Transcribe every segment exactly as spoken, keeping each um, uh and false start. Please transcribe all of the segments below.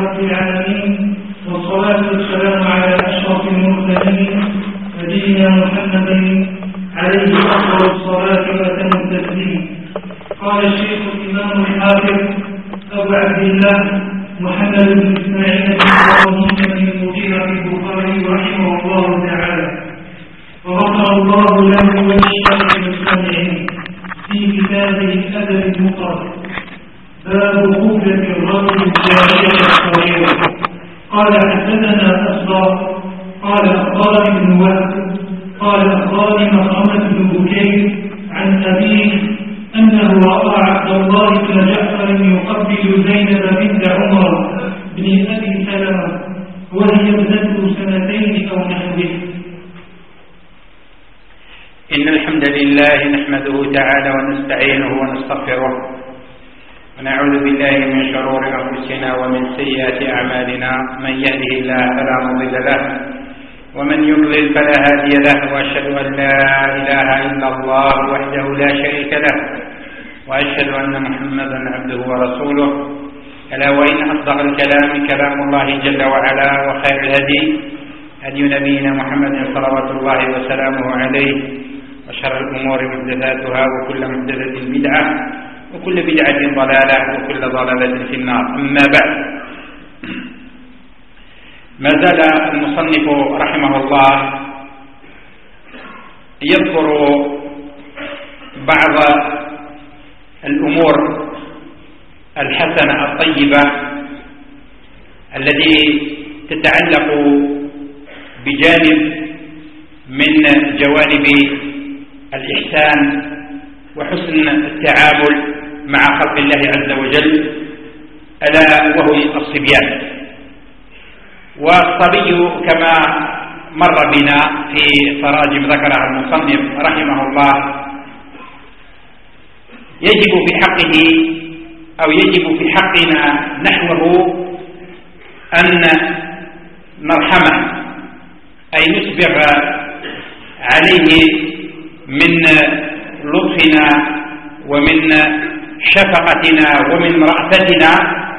رب العالمين، والصلاة والسلام على أشرف المرسلين نبينا محمد عليه أفضل الصلاة وأتم التسليم. قال الشيخ الإمام الحافظ أبو عبد الله محمد بن إسماعيل بن إبراهيم بن المغيرة البخاري رحمه الله تعالى، وغفر الله له وللشيخ المستمعين في كتابه الأدب المفرد باب قبلة الرجل الجارية الصغيرة. قال حدثنا أصدر قال أخبرني بن وهب قال أخبرني مخرمة بن بكير عن أبيه أنه رأى عبد الله بن جعفر يقبل زينب بنت عمر بن أبي سلمة وهي ابنته سنتين أو نحوه. إن الحمد لله نحمده تعالى ونستعينه ونستغفره ونعوذ بالله من شرور أنفسنا ومن سيئات أعمالنا، من يهده الله فلا مضل له ومن يضلل فلا هادي له، وأشهد أن لا إله إلا الله وحده لا شريك له، وأشهد أن محمدا عبده ورسوله. ألا وإن أصدق الكلام كلام الله جل وعلا، وخير الهدي هدي نبينا محمد صلوات الله وسلامه عليه، وشر الأمور محدثاتها وكل محدثة بدعة وكل بدعة ضلالة وكل ضلالة في النار. أما بعد، ما زال المصنف رحمه الله يذكر بعض الأمور الحسنة الطيبة التي تتعلق بجانب من جوانب الإحسان وحسن التعامل مع خلق الله عز وجل، ألا وهو الصبيان. والصبي كما مر بنا في تراجم ذكرها المصنف رحمه الله يجب في حقه أو يجب في حقنا نحوه أن نرحمه، أي نسبغ عليه من لطفنا ومن شفقتنا ومن رأفتنا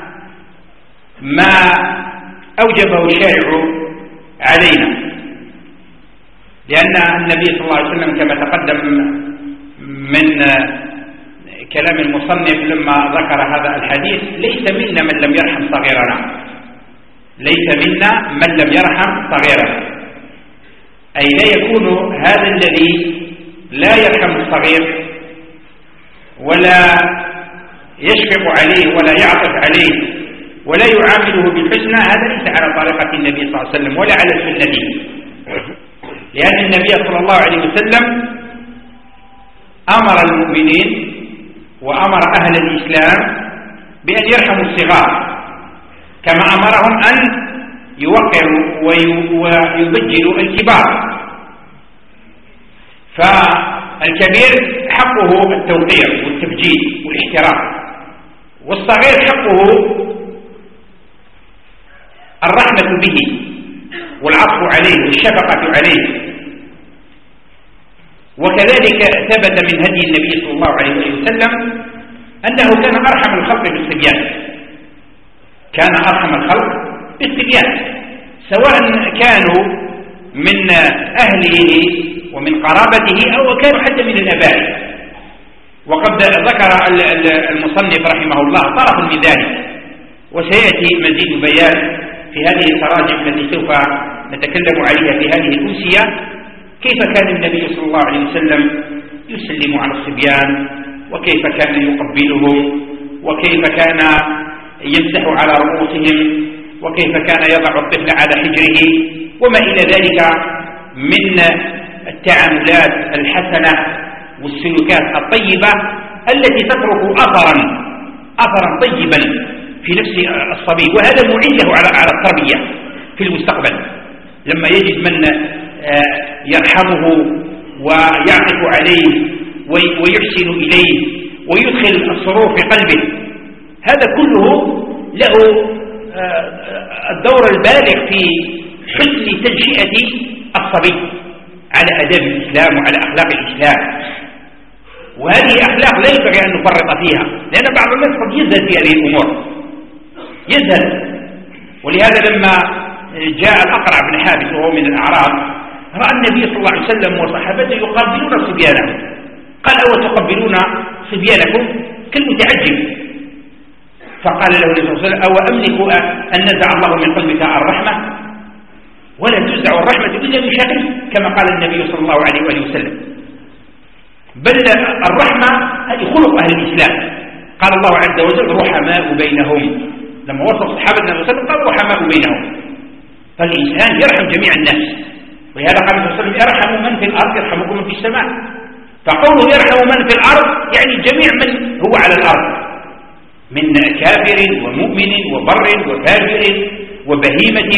ما أوجبه الشارع علينا، لأن النبي صلى الله عليه وسلم كما تقدم من كلام المصنف لما ذكر هذا الحديث: ليس منا من لم يرحم صغيرنا، ليس منا من لم يرحم صغيرنا، أي لا يكون هذا الذي لا يرحم الصغير ولا يشفق عليه ولا يعطف عليه ولا يعامله بالحسنى، هذا ليس على طريقة النبي صلى الله عليه وسلم ولا على سنته، لأن النبي صلى الله عليه وسلم أمر المؤمنين وأمر أهل الإسلام بأن يرحموا الصغار، كما أمرهم أن يوقروا ويبجلوا الكبار. فالكبير حقه التوقير والتبجيل والاحترام، والصغير حقه الرحمة به والعطف عليه والشفقة عليه. وكذلك ثبت من هدي النبي صلى الله عليه وسلم أنه كان أرحم الخلق بالصبيان، كان أرحم الخلق بالصبيان، سواء كانوا من أهله ومن قرابته أو كانوا حتى من الآباء. وقد ذكر المصنف رحمه الله طرفا من ذلك، وسيأتي مزيد بيان في هذه التراجم التي سوف نتكلم عليها في هذه الأمسية، كيف كان النبي صلى الله عليه وسلم يسلم على الصبيان، وكيف كان يقبلهم، وكيف كان يمسح على رؤوسهم، وكيف كان يضع الطفل على حجره، وما إلى ذلك من التعاملات الحسنة والسلوكات الطيبة التي تترك أثرا أثرا طيبا في نفس الصبي، وهذا معين له على على التربية في المستقبل، لما يجد من يرحمه ويعطف عليه ويحسن إليه ويدخل السرور في قلبه، هذا كله له الدور البالغ في حسن تنشئة الصبي على آداب الإسلام وعلى أخلاق الإسلام. وهذه أخلاق لا ينبغي أن نفرط فيها، لأن بعض الناس قد يزهد في هذه الأمور، يزهد ولهذا لما جاء الأقرع بن حابس وهو من الأعراب رأى النبي صلى الله عليه وسلم وصحابته يقبلون صبيانهم، قال: أو تقبلون صبيانكم؟ كالمتعجب. فقال له النبي صلى الله عليه وسلم: أو أملك أن نزع الله من قلبك الرحمة؟ ولا تنزع الرحمة إلا من شقي، كما قال النبي صلى الله عليه وآله وسلم. بل الرحمة هذه خلق أهل الإسلام. قال الله عز وجل: رحماء بينهم. لما وصف صحابة النبي صلى الله عليه وسلم قال: رحماء بينهم. فالإنسان يرحم جميع الناس، ولهذا قال النبي صلى الله عليه وسلم: يرحم من في الأرض يرحمكم من في السماء. فقوله يرحم من في الأرض يعني جميع من هو على الأرض من كافر ومؤمن وبر وفاجر وبهيمة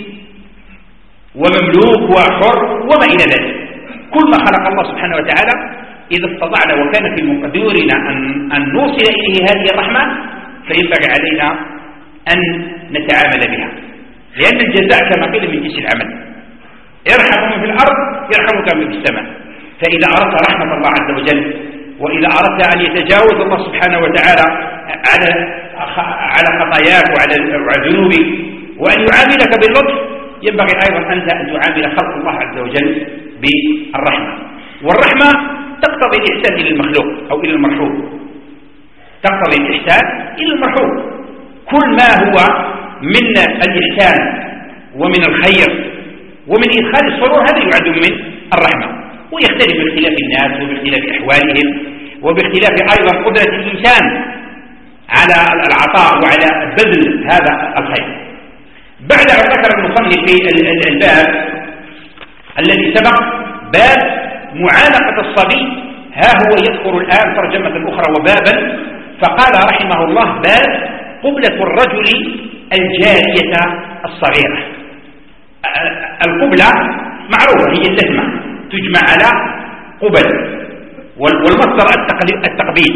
ومملوك وحر وما إلى ذلك. كل ما خلق الله سبحانه وتعالى إذا استطعنا وكان في مقدورنا أن, أن نوصل إليه هذه الرحمة فينبغي علينا أن نتعامل بها، لأن الجزاء كما قيل من جنس العمل. ارحم من في الأرض يرحمك من في السماء. فإذا أردت رحمة الله عز وجل، وإذا أردت أن يتجاوز الله سبحانه وتعالى على على خطاياك وعلى ذنوبك وأن يعاملك باللطف، ينبغي أيضا أنت أن تعامل خلق الله عز وجل بالرحمة. والرحمة تقتضي الإحسان إلى المخلوق أو إلى المرحوم، تقتضي الإحسان إلى المرحوم. كل ما هو من الإحسان ومن الخير ومن إدخال السرور هذا يعد من الرحمة، ويختلف باختلاف الناس وباختلاف أحوالهم وباختلاف أيضا قدرة الإنسان على العطاء وعلى بذل هذا الخير. بعد أن ذكر المصنف في الباب الذي سبق باب معانقة الصبي، ها هو يذكر الآن ترجمة أخرى وبابا، فقال رحمه الله: باب قبلة الرجل الجارية الصغيرة. القبلة معروفة هي اللثمة، تجمع على قبل، والمصدر التقبيل.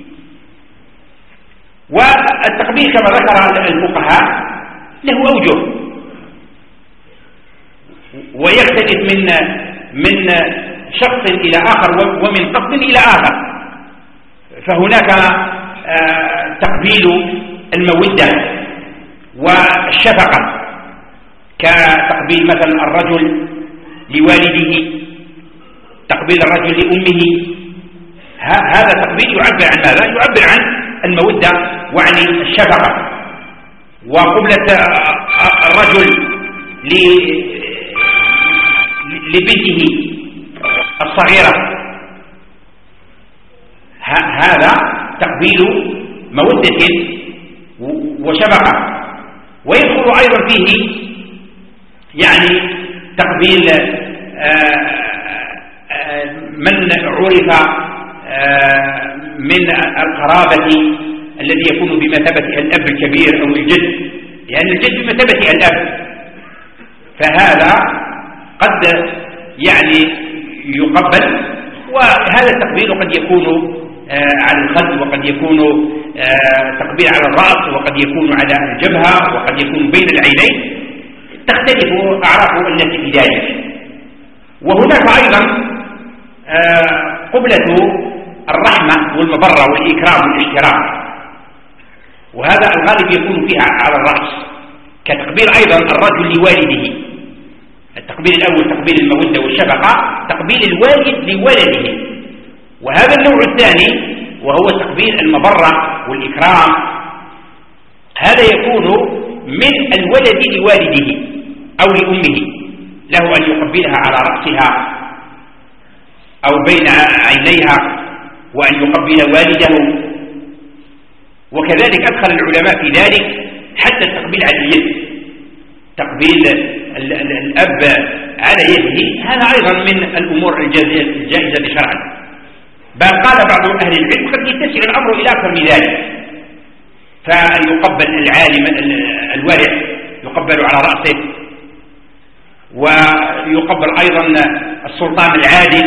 والتقبيل كما ذكر الفقهاء له أوجه ويختلف من من شخص إلى آخر ومن قبض إلى آخر. فهناك تقبيل المودة والشفقة، كتقبيل مثلا الرجل لوالده، تقبيل الرجل لأمه. هذا تقبيل يعبر عن ماذا؟ يعبر عن المودة وعن الشفقة. وقبلة الرجل لبنته الصغيرة هذا تقبيل مودة وشفقة. ويدخل أيضا فيه يعني تقبيل من عرف من القرابة الذي يكون بمثابة الأب الكبير أو الجد، لأن يعني الجد بمثابة الأب، فهذا قد يعني يقبل. وهذا التقبيل قد يكون على الخد، وقد يكون تقبيل على الرأس، وقد يكون على الجبهة، وقد يكون بين العينين، تختلف أعراف الناس في ذلك. وهناك أيضا قبلة الرحمة والمبرة والإكرام والاحترام، وهذا الغالب يكون فيها على الرأس، كتقبيل أيضا الرجل لوالده. التقبيل الأول تقبيل المودة والشفقة، تقبيل الوالد لولده. وهذا النوع الثاني وهو تقبيل المبرة والإكرام، هذا يكون من الولد لوالده أو لأمه، له أن يقبلها على رأسها أو بين عينيها، وأن يقبل والده. وكذلك أدخل العلماء في ذلك حتى التقبيل على اليد، تقبيل الأب على يده، هذا أيضا من الأمور الجائزة شرعا. بل قال بعض أهل العلم قد يتسع الأمر إلى أكثر من ذلك، فأن يقبل العالم الورع يقبل على رأسه، ويقبل أيضا السلطان العادل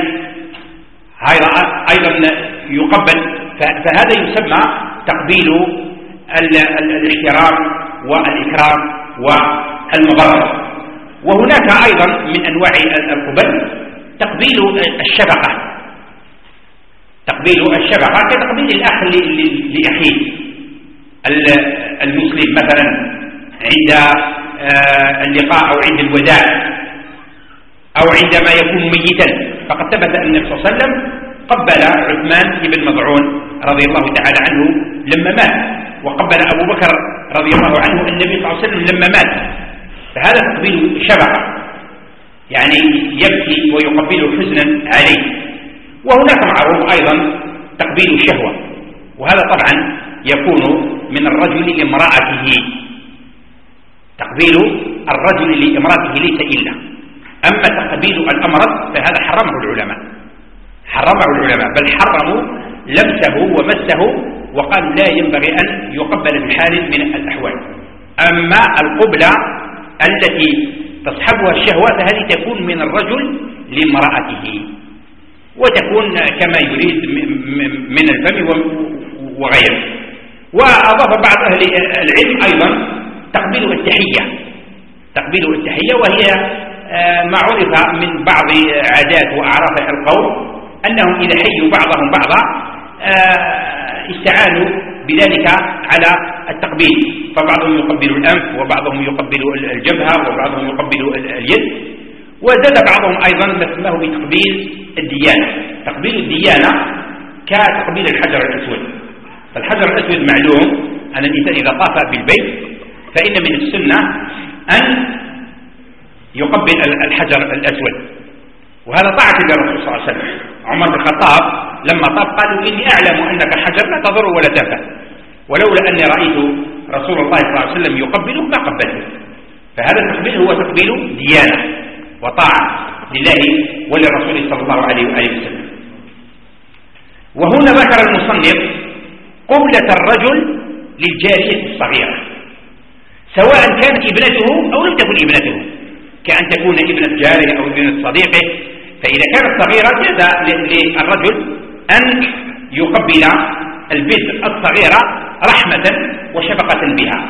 أيضا يقبل. فهذا يسمى تقبيل الاحترام والإكرام والمبرة. وهناك أيضا من أنواع القبل تقبيل الشفقة، تقبيل الشفقة كتقبيل الأخ لأخيه المسلم مثلا، عند اللقاء أو عند الوداع أو عندما يكون ميتا، فقد ثبت أن النبي صلى الله عليه وسلم قبل عثمان بن مظعون رضي الله تعالى عنه لما مات، وقبل أبو بكر رضي الله عنه النبي صلى الله عليه وسلم لما مات، فهذا تقبيل شبع، يعني يبكي ويقبل حزنا عليه. وهناك معروف أيضا تقبيل الشهوة، وهذا طبعا يكون من الرجل لامرأته، تقبيل الرجل لامرأته ليس إلا، أما تقبيل الأمرض فهذا حرمه العلماء، حرمه العلماء بل حرموا لمسه ومسه، وقال لا ينبغي أن يقبل بحال من الأحوال. أما القبلة التي تصحبها الشهوة فهذه تكون من الرجل لامرأته، وتكون كما يريد من الفم وغيره. وأضاف بعض أهل العلم أيضا تقبيل التحية، تقبيل التحية وهي ما عرف من بعض عادات وأعراف القوم أنهم إذا حيوا بعضهم بعضا استعانوا بذلك على التقبيل، فبعضهم يقبل الأنف وبعضهم يقبل الجبهة وبعضهم يقبل اليد. وزاد بعضهم أيضا ما اسمه بتقبيل الديانة، تقبيل الديانة كتقبيل الحجر الأسود. فالحجر الأسود معلوم أن الإنسان إذا طاف بالبيت فإن من السنة أن يقبل الحجر الأسود، وهذا طاعة للرسول صلى الله عليه وسلم. عمر بن الخطاب لما طاف قالوا إني أعلم أنك حجر لا تضر ولا تنفع، ولولا أني رأيت رسول الله صلى الله عليه وسلم يقبله ما قبلته. فهذا التقبيل هو تقبيل ديانة وطاعة لله ولرسوله صلى الله عليه وآله وسلم. وهنا ذكر المصنف قبلة الرجل للجارية الصغيرة، سواء كانت ابنته أو لم تكن ابنته، كأن تكون ابنة جارية أو ابنة صديقه. فإذا كانت صغيرة جاز للرجل أن يقبل البنت الصغيرة رحمة وشفقة بها.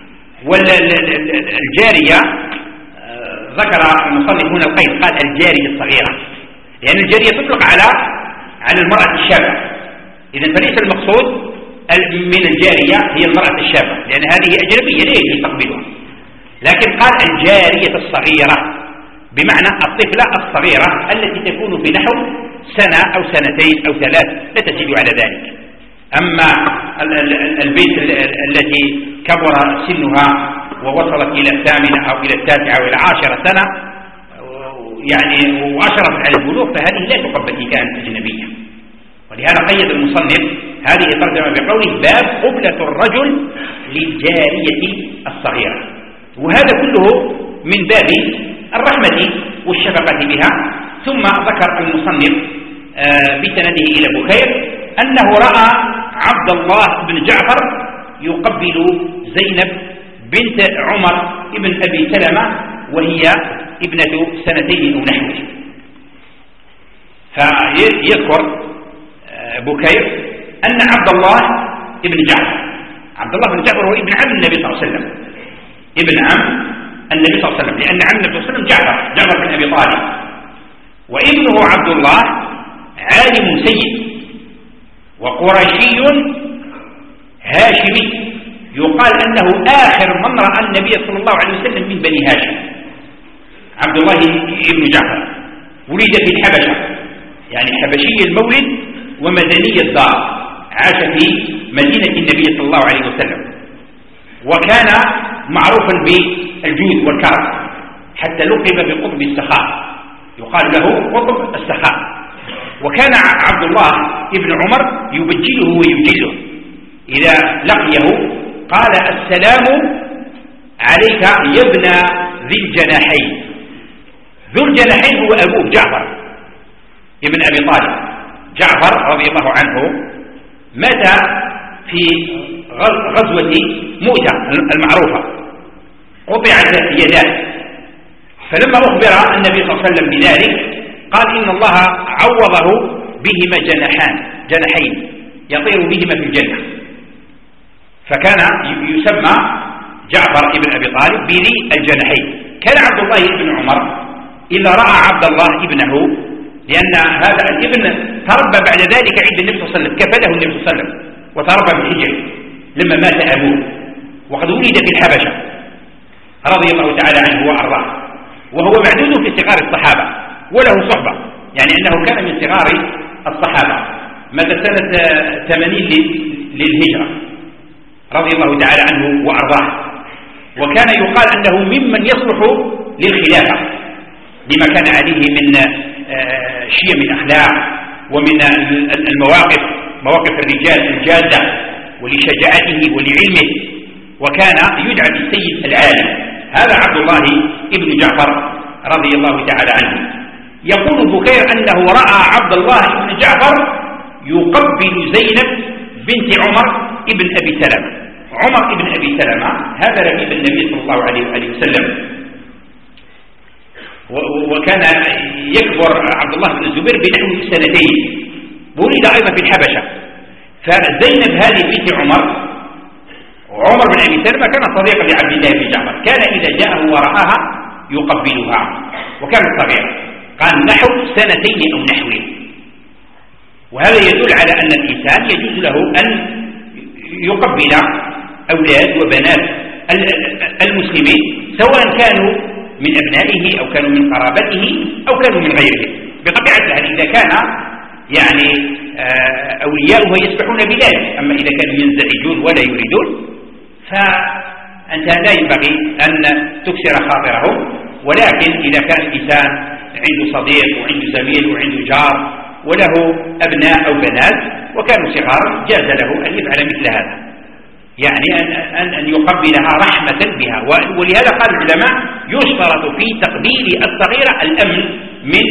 والجارية ذكر المصنف هنا القيد، قال الجارية الصغيرة، لأن يعني الجارية تطلق على على المرأة الشابة، إذن فليس المقصود من الجارية هي المرأة الشابة، لأن هذه أجنبية لا يجوز تقبلها، لكن قال الجارية الصغيرة بمعنى الطفلة الصغيرة التي تكون في نحو سنة أو سنتين أو ثلاث لا تزيد على ذلك. أما البنت التي كبر سنها ووصلت إلى الثامنة أو إلى التاسعة أو إلى عشرة سنة يعني وأشرت على البلوغ فهذه لا تقبل إن كانت أجنبية. ولهذا قيد المصنف هذه ترجمة بقوله باب قبلة الرجل للجارية الصغيرة، وهذا كله من باب الرحمة والشفقة بها. ثم ذكر المصنف بسنده إلى بخير أنه رأى عبد الله بن جعفر يقبل زينب بنت عمر ابن أبي سلمة وهي ابنة سنتين أو نحوه. فيذكر بكير أن عبد الله ابن جعفر، عبد الله بن جعفر هو ابن عم النبي صلى الله عليه وسلم، ابن عم النبي صلى الله عليه وسلم، لأن عم النبي صلى الله عليه وسلم جعفر جعفر بن أبي طالب، وابنه عبد الله عالم سيد وقرشي هاشمي، يقال أنه آخر من رأى النبي صلى الله عليه وسلم من بني هاشم. عبد الله ابن جعفر ولد في الحبشة، يعني حبشي المولد ومدني الدار، عاش في مدينة النبي صلى الله عليه وسلم، وكان معروفا بالجود والكرم حتى لقب بقطب السخاء، يقال له قطب السخاء. وكان عبد الله ابن عمر يبجله ويبجله، إذا لقيه قال السلام عليك يا ابن ذي الجناحين. ذو الجناحين هو أبوه جعفر ابن أبي طالب. جعفر رضي الله عنه مات في غزوة مؤتة المعروفة، قطعت يداه، فلما أخبر النبي صلى الله عليه وسلم بذلك قال إن الله عوضه بهما جناحان جناحين يطير بهما في الجنة، فكان يسمى جعفر ابن أبي طالب بذي الجناحين. كان عبد الله ابن عمر إذا رأى عبد الله ابنه، لأن هذا الابن تربى بعد ذلك عند النبي صلى الله عليه وسلم، كفله النبي صلى الله عليه وسلم وتربى بالحجر لما مات أبوه، وقد ولد في الحبشة، رضي الله تعالى عنه وأرضاه، وهو معدود في صغار الصحابة وله صحبة، يعني أنه كان من صغار الصحابة مدى سنة ثمانين للهجرة رضي الله تعالى عنه وأرضاه، وكان يقال أنه ممن يصلح للخلافة لما كان عليه من شيم الأخلاق ومن المواقف، مواقف الرجال الجادة، ولشجاعته ولعلمه، وكان يدعى بالسيد العالم. هذا عبد الله ابن جعفر رضي الله تعالى عنه. يقول بكير أنه رأى عبد الله ابن جعفر يقبل زينب بنت عمر ابن أبي سلمة. عمر ابن أبي سلمة هذا ربيب النبي صلى الله عليه وآله وسلم، وكان يكبر عبد الله بن الزبير بنحو سنتين، ولد أيضا في الحبشة. فزينب هذه بنت عمر، عمر بن أبي سلمة كان صديقا لعبد الله بن جعفر، كان إذا جاءه ورآها يقبلها، وكانت صغيرة، قال نحو سنتين أو نحوه. وهذا يدل على أن الإنسان يجوز له أن يقبل أولاد وبنات المسلمين سواء كانوا من أبنائه أو كانوا من قرابته أو كانوا من غيره، بطبيعة الحال إذا كان يعني أولياؤه يسبحون بذلك. أما إذا كانوا ينزعجون ولا يريدون فأنت لا ينبغي أن تكسر خاطرهم، ولكن إذا كان الإنسان عنده صديق وعنده زميل وعنده جار وله أبناء أو بنات وكانوا صغار جاز له أن يفعل مثل هذا، يعني أن, أن يقبلها رحمة بها. ولهذا قال العلماء يشترط في تقبيل الصغيرة الأمن من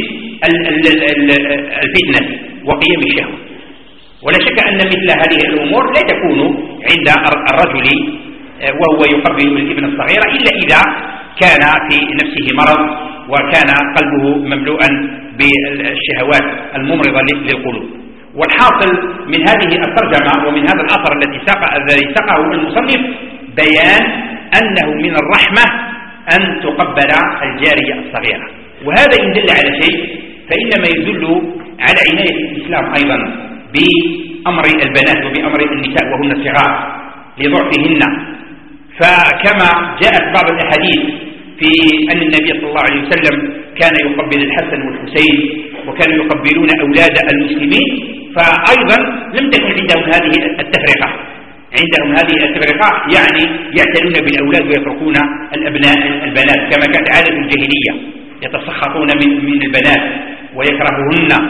الفتنة وقيام الشهوة. ولا شك أن مثل هذه الأمور لا تكون عند الرجل وهو يقبل الابن الصغيرة إلا إذا كان في نفسه مرض وكان قلبه مملوءا بالشهوات الممرضة للقلوب. والحاصل من هذه الترجمة ومن هذا الأثر الذي الذي ساقه المصنف بيان أنه من الرحمة أن تقبل الجارية الصغيرة، وهذا إن دل على شيء فإنما يدل على عناية الإسلام أيضا بأمر البنات وبأمر النساء وهن صغار لضعفهن. فكما جاءت بعض الأحاديث في أن النبي صلى الله عليه وسلم كان يقبل الحسن والحسين وكانوا يقبلون أولاد المسلمين، فأيضا لم تكن عندهم هذه التفرقة، عندهم هذه التفرقة يعني يعتنون بالأولاد ويتركون الأبناء البنات، كما كانت عادة الجاهلية يتسخطون من من البنات ويكرههن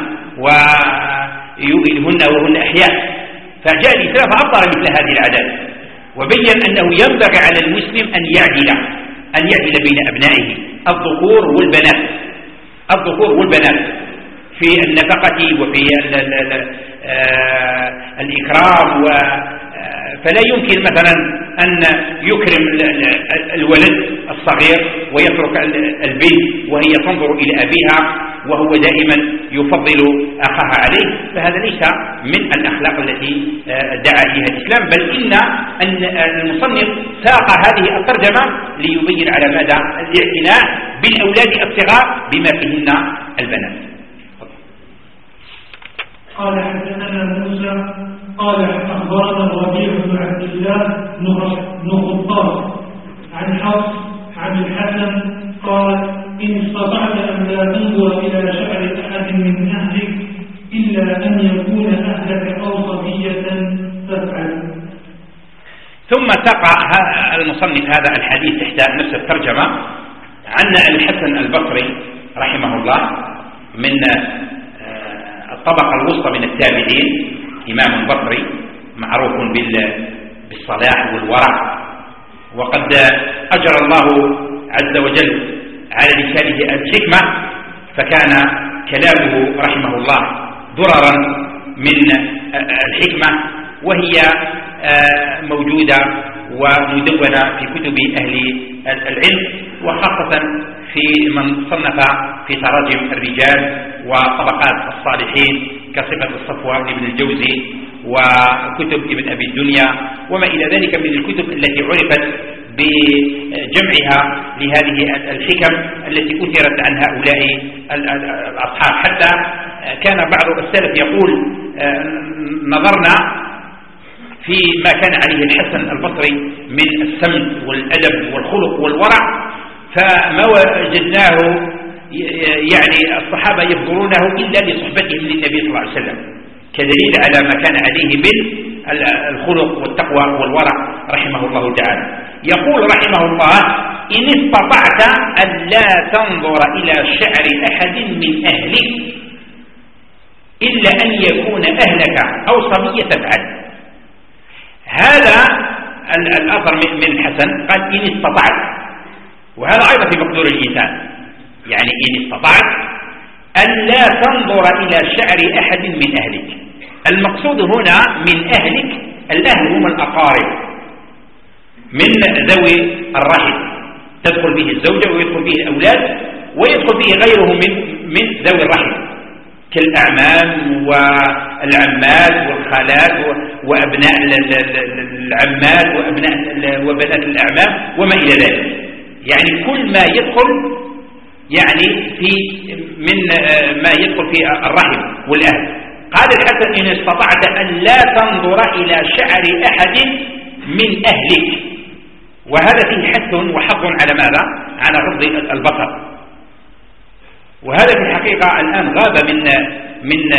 ويؤذهن وهن أحياء. فجاء الإسلام فأبطل مثل هذه العادات، وبين أنه ينبغي على المسلم أن يعدل أن يعدل بين أبنائه الذكور والبنات الذكور والبنات في النفقة وفي ال ال ال الإكرام. فلا يمكن مثلا أن يكرم الولد الصغير ويترك البنت وهي تنظر إلى أبيها وهو دائما يفضل أخاها عليه، فهذا ليس من الأخلاق التي دعا فيها الإسلام، بل إن المصنف ساق هذه الترجمة ليبين على مدى الاعتناء بالأولاد الصغار بما فيهن البنات. قال حدثنا موسى قال أخبرنا الربيع بن عبد الله نخطاط عن حفص عن الحسن قال إن استطعت أن لا تنظر إلى شعر أحد من أهلك إلا أن يكون أهلك أو صبية فافعل. ثم ساق المصنف هذا الحديث تحت نفس الترجمة عن الحسن البصري رحمه الله من الطبقة الوسطى من التابعين، إمام بصري معروف بالصلاح والورع، وقد أجرى الله عز وجل على لسانه الحكمة، فكان كلامه رحمه الله دررا من الحكمة، وهي موجودة ومدونة في كتب أهل العلم، وخاصة في من صنف في تراجم الرجال وطبقات الصالحين كصفة الصفوة لابن الجوزي وكتب ابن أبي الدنيا وما إلى ذلك من الكتب التي عرفت بجمعها لهذه الحكم التي أثرت عن هؤلاء الأصحاب. حتى كان بعض السلف يقول نظرنا فيما كان عليه الحسن البصري من السمت والأدب والخلق والورع، فما وجدناه يعني الصحابة يفضلونه إلا لصحبتهم للنبي صلى الله عليه وسلم، كدليل على ما كان عليه من الخلق والتقوى والورع رحمه الله تعالى. يقول رحمه الله: إن استطعت أن لا تنظر إلى شعر أحد من أهلك إلا أن يكون أهلك أو صبية تفعل. هذا الأثر من الحسن قال: إن استطعت، وهذا أيضا في مقدور الإنسان، يعني إن استطعت أن لا تنظر إلى شعر أحد من أهلك. المقصود هنا من أهلك، الأهل هم الأقارب من ذوي الرحم، تدخل به الزوجة ويدخل به الأولاد ويدخل به غيره من من ذوي الرحم كالأعمام والعمات والخالات وأبناء العمات وأبناء وبنات الأعمام وما إلى ذلك، يعني كل ما يدخل يعني في من ما يدخل في الرحم والأهل. قال الحسن: إن استطعت أن لا تنظر إلى شعر أحد من أهلك. وهذا فيه حث وحظ على ماذا؟ على غض البصر. وهذا في الحقيقة الآن غاب من من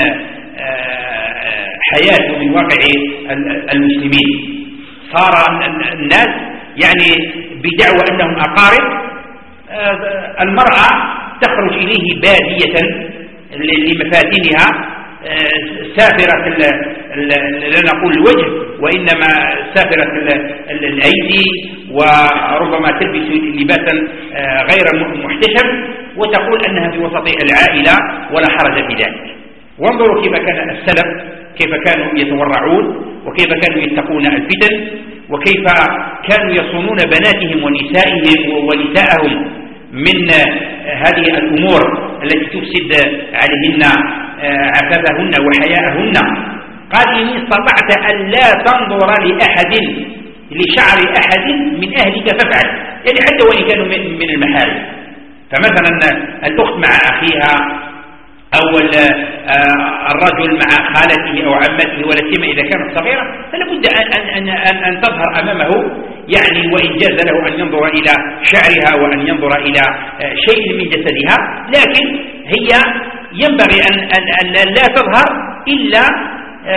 حياة ومن واقع المسلمين. صار الناس يعني بدعوى أنهم أقارب، المرأة تخرج إليه بادية لمفاتنها سافرة لا نقول الوجه وإنما سافرة الأيدي، وربما تلبس لباسا غير محتشم وتقول أنها في وسط العائلة ولا حرج في ذلك. وانظروا كيف كان السلف، كيف كانوا يتورعون وكيف كانوا يتقون الفتن وكيف كانوا يصونون بناتهم ونسائهم ونساءهم من هذه الأمور التي تفسد عليهن عفافهن وحياءهن. قال: إن استطعت أن لا تنظر لأحد لشعر أحد من أهلك فافعل، يعني حتى وإن كانوا من المحارم. فمثلا الأخت مع أخيها أو الرجل مع خالته أو عمته ولا سيما إذا كانت صغيرة، فلا بد أن, أن, أن, أن تظهر أمامه، يعني وإن جاز له أن ينظر إلى شعرها وأن ينظر إلى شيء من جسدها، لكن هي ينبغي أن, أن, أن لا تظهر إلا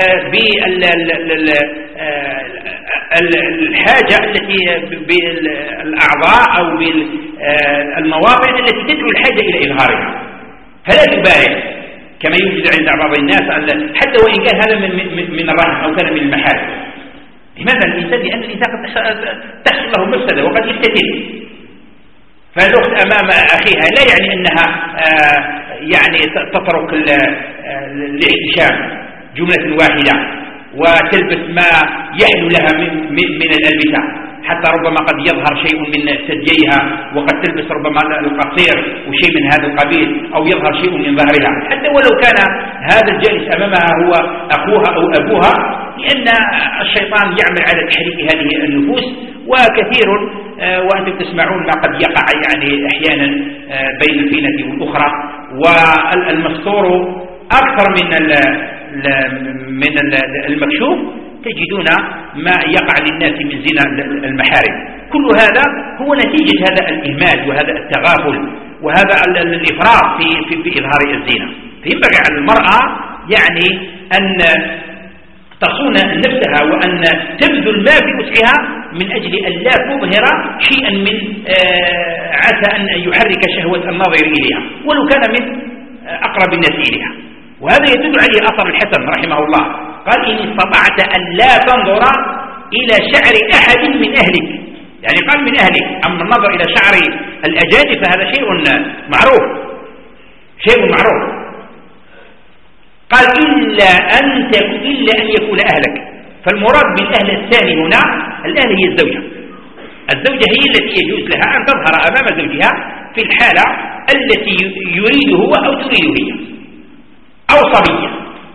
بالحاجة التي بالأعضاء أو بالمواطن التي تدعو الحاجة إلى إظهارها، فلا تبالغ كما يوجد عند بعض الناس حتى وإن كان هذا من, من الرحم أو كان من المحارم. لماذا الإنسان؟ لأن الإنسان قد تحصل له مفسدة وقد يفتتن. فالأخت أمام أخيها لا يعني أنها يعني تترك الاحتشام جملة واحدة وتلبس ما يحلو لها من, من الألبسة، حتى ربما قد يظهر شيء من ثدييها وقد تلبس ربما القصير وشيء من هذا القبيل أو يظهر شيء من ظهرها، حتى ولو كان هذا الجالس أمامها هو أخوها أو أبوها، لأن الشيطان يعمل على تحريك هذه النفوس. وكثير وأنتم تسمعون ما قد يقع يعني أحيانا بين الفينة والأخرى، والمستور أكثر من من المكشوف، تجدون ما يقع للناس من زنا المحارم. كل هذا هو نتيجة هذا الإهمال وهذا التغافل وهذا الإفراط في, في, في إظهار الزينة. فينبغي على المرأة يعني أن تصون نفسها وأن تبذل ما في وسعها من أجل أن لا تظهر شيئا من عسى أن يحرك شهوة الناظر إليها ولو كان من أقرب الناس إليها. وهذا يدل عليه أثر الحسن رحمه الله، قال: إن استطعت أن لا تنظر إلى شعر أحد من أهلك، يعني قال من أهلك. أما النظر إلى شعر الأجانب فهذا شيء معروف، شيء معروف. قال: إلا أن إلا أن يكون أهلك. فالمراد بالأهل الثاني هنا الأهل هي الزوجة. الزوجة هي التي يجوز لها أن تظهر أمام زوجها في الحالة التي يريده هو أو تريده هي، أو صبية.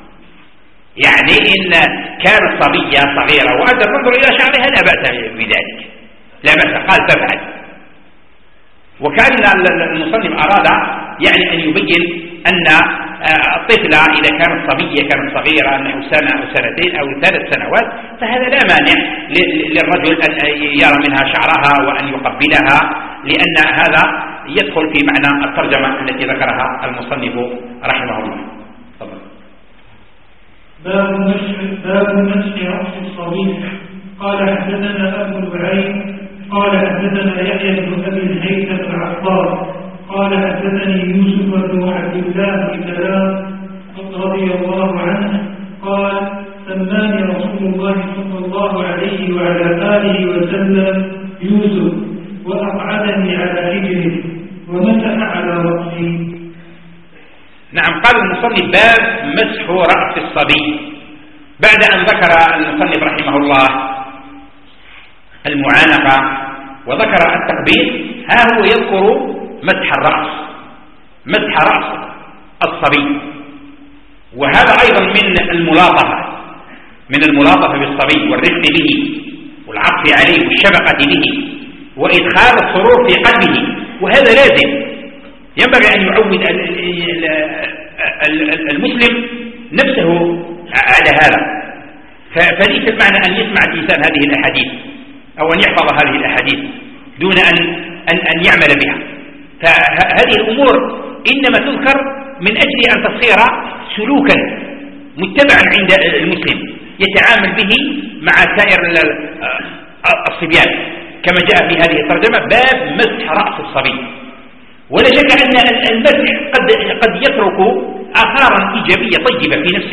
يعني إن كانت صبية صغيرة وأنت تنظر إلى شعرها لا بأس بذلك، لا بأس. قال: تفعل. وكان المصنف أراد يعني أن يبين أن الطفلة إذا كانت صبية كانت صغيرة نحو سنة أو سنتين أو ثلاث سنوات فهذا لا مانع للرجل أن يرى منها شعرها وأن يقبلها، لأن هذا يدخل في معنى الترجمة التي ذكرها المصنف رحمه الله. طبعا. باب مسح باب مسح رأس الصبي. قال حدثنا أبو الوعيد قال حدثنا يحيى بن أبي الهيثم العطار قال حدثني يوسف بن عبد الله بن سلام رضي الله عنه قال سماني رسول الله صلى الله عليه وعلى آله وسلم يوسف وأقعدني على حجره ومسح على رأسي. نعم. قال المصنف باب مسح رأس الصبي، بعد أن ذكر المصنف رحمه الله المعانقة وذكر التقبيل، ها هو يذكر مسح الرأس، مسح رأس الصبي، وهذا أيضا من الملاطفة من الملاطفة بالصبي والرفق به والعطف عليه والشفقة به وإدخال السرور في قلبه، وهذا لازم ينبغي أن يعود المسلم نفسه على هذا. فليس المعنى أن يسمع الإنسان هذه الأحاديث أو أن يحفظ هذه الأحاديث دون أن, أن, أن يعمل بها. فهذه الأمور إنما تذكر من أجل أن تصير سلوكا متبعا عند المسلم يتعامل به مع سائر الصبيان، كما جاء في هذه الترجمة باب مسح رأس الصبي. ولا شك أن المسح قد, قد يترك آثارا إيجابية طيبة في نفس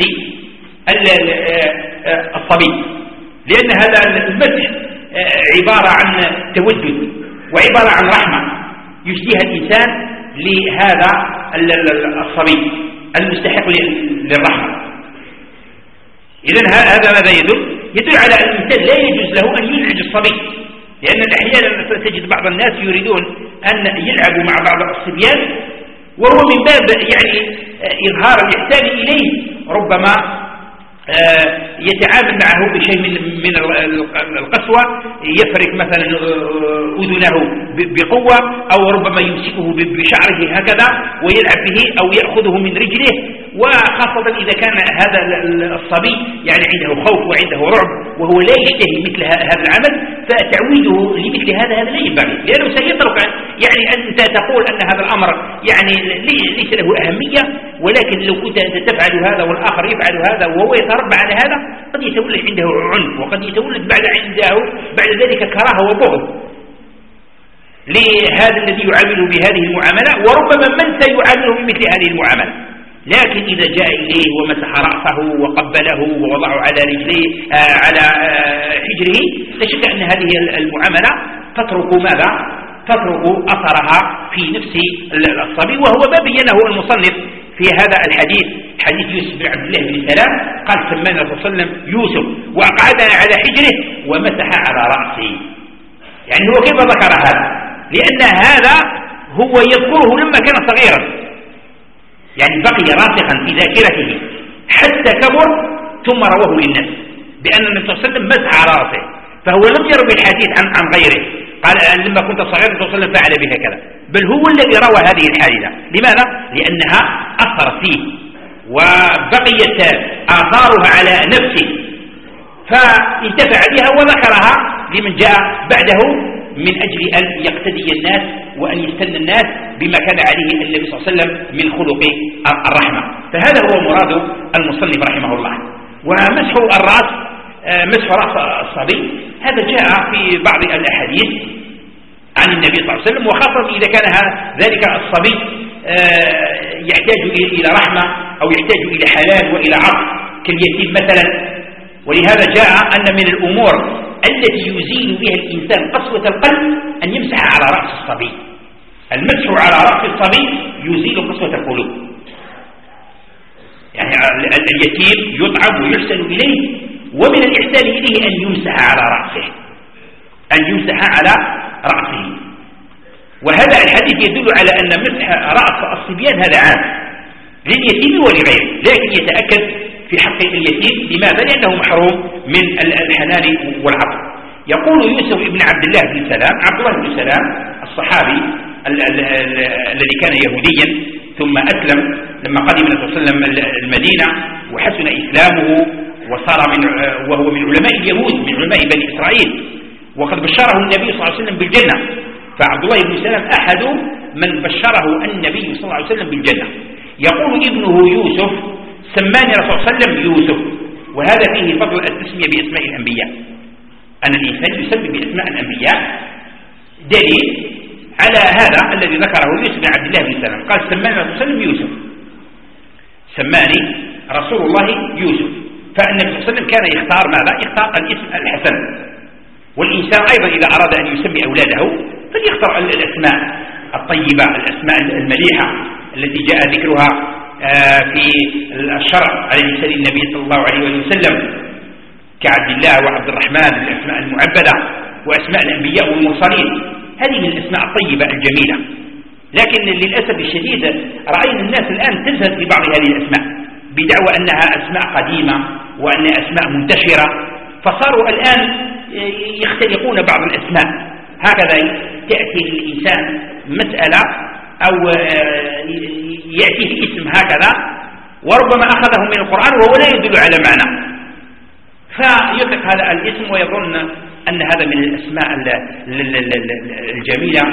الصبي، لأن هذا المسح عبارة عن تودد وعبارة عن رحمة يجديها الإنسان لهذا الصبي المستحق للرحمة. إذن هذا ماذا يدل؟ يدل على أن الإنسان لا يجوز له أن يزعج الصبي، لأن أحيانا تجد بعض الناس يريدون أن يلعبوا مع بعض الصبيان وهو من باب يعني إظهار الإحسان إليه ربما يتعامل معه بشيء من القسوة، يفرك مثلا أذنه بقوة أو ربما يمسكه بشعره هكذا ويلعب به أو يأخذه من رجله، وخاصة إذا كان هذا الصبي يعني عنده خوف وعنده رعب وهو لا يشتهي مثل هذا العمل، فتعويده لمثل هذا هذا لا ينبغي، لأنه سيترك يعني أنت تقول أن هذا الأمر يعني ليس له أهمية، ولكن لو كنت أنت تفعل هذا والآخر يفعل هذا وهو يتربى على هذا قد يتولد عنده عنف، وقد يتولد بعد عنده بعد ذلك كراهة وبغض لهذا الذي يعامله بهذه المعاملة، وربما من سيعامله بمثل هذه المعاملة. لكن إذا جاء إليه ومسح رأسه وقبله ووضعه على رجليه آه على آه حجره، لا شك أن هذه المعاملة تترك ماذا؟ تترك أثرها في نفس الصبي، وهو ما بينه المصنف في هذا الحديث، حديث يوسف بن عبد الله بن سلام قال سمانا صلى الله عليه وسلم يوسف وأقعدنا على حجره ومسح على رأسه. يعني هو كيف ذكر هذا؟ لأن هذا هو يذكره لما كان صغيرا، يعني بقي راسخا في ذاكرته حتى كبر ثم رواه للناس بأن النبي صلى الله عليه وسلم مسح على رأسه، فهو لم يروي الحديث عن عن غيره قال لما كنت صغيرا النبي صلى الله عليه وسلم فعل بها كذا، بل هو الذي روى هذه الحادثة. لماذا؟ لأنها أثرت فيه وبقيت آثارها على نفسه فانتفع بها وذكرها لمن جاء بعده من أجل أن يقتدي الناس وأن يستنى الناس بما كان عليه النبي صلى الله عليه وسلم من خلق الرحمة. فهذا هو مراد المصنف رحمه الله. ومسح الرأس مسح رأس الصبي هذا جاء في بعض الأحاديث عن النبي صلى الله عليه وسلم، وخاصة إذا كان ذلك الصبي يحتاج إلى رحمة أو يحتاج إلى حلال وإلى عطف كاليتيم مثلا. ولهذا جاء أن من الأمور التي يزيل بها الإنسان قسوة القلب أن يمسح على رأس الصبي. المسح على رأس الصبي يزيل قسوة القلوب، يعني اليتيم يطعم ويحسن إليه، ومن الإحسان إليه أن يمسح على رأسه أن يمسح على رأسه. وهذا الحديث يدل على أن مسح رأس الصبيان هذا عام لليتيم ولغيره، لكن يتأكد في حق اليتيم. لماذا؟ لأنه محروم من الحنان والعطف. يقول يوسف بن عبد الله بن سلام، عبد الله بن سلام الصحابي الذي كان يهوديا ثم أسلم لما قدم النبي صلى الله عليه وسلم المدينة وحسن إسلامه وصار من وهو من علماء اليهود من علماء بني إسرائيل، وقد بشره النبي صلى الله عليه وسلم بالجنة. فعبد الله بن سلام أحد من بشره النبي صلى الله عليه وسلم بالجنة. يقول ابنه يوسف: سماني الرسول صلى الله عليه وسلم يوسف. وهذا فيه فضل التسمية بأسماء الأنبياء، أن الإنسان يسمي بأسماء الأنبياء دليل على هذا الذي ذكره يوسف بن عبد الله بن سلام. قال: سماني الرسول صلى الله عليه وسلم يوسف، سماني رسول الله يوسف. فالنبي صلى الله عليه وسلم كان يختار ماذا؟ يختار الاسم الحسن. والإنسان أيضا إذا أراد أن يسمي أولاده فليختار الأسماء الطيبة، الأسماء المليحة التي جاء ذكرها في الشرع على لسان النبي صلى الله عليه وسلم، كعبد الله وعبد الرحمن، الأسماء المعبدة وأسماء الأنبياء والمرسلين. هذه من الأسماء الطيبة الجميلة. لكن للأسف الشديد رأينا الناس الآن تزهد في بعض هذه الأسماء بدعوى أنها أسماء قديمة وأنها أسماء منتشرة، فصاروا الآن يختلقون بعض الأسماء. هكذا تأتي للإنسان مسألة أو يأتيه اسم هكذا وربما أخذه من القرآن وهو لا يدل على معنى، فيطلق هذا الاسم ويظن أن هذا من الأسماء الجميلة،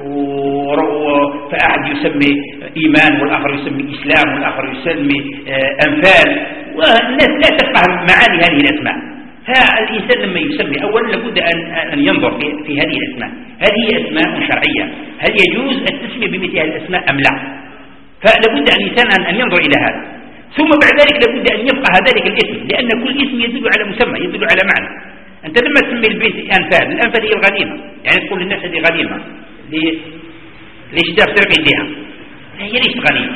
فأحد يسمي إيمان والآخر يسمي إسلام والآخر يسمي أنفال، والناس لا تفهم معاني هذه الأسماء. فالإنسان لما يسمي أولا لابد أن ينظر في هذه الأسماء، هل هي أسماء شرعية؟ هل يجوز التسمية بمثل هذه الأسماء أم لا؟ فلابد الإنسان أن ينظر إلى هذا، ثم بعد ذلك لابد أن يفقه ذلك الاسم، لأن كل اسم يدل على مسمى، يدل على معنى. أنت لما تسمي البيت أنفال، الأنفال هي الغنيمة، يعني تقول للناس هذه غنيمة ليش دار سرق يديها، هي ليست غنيمة.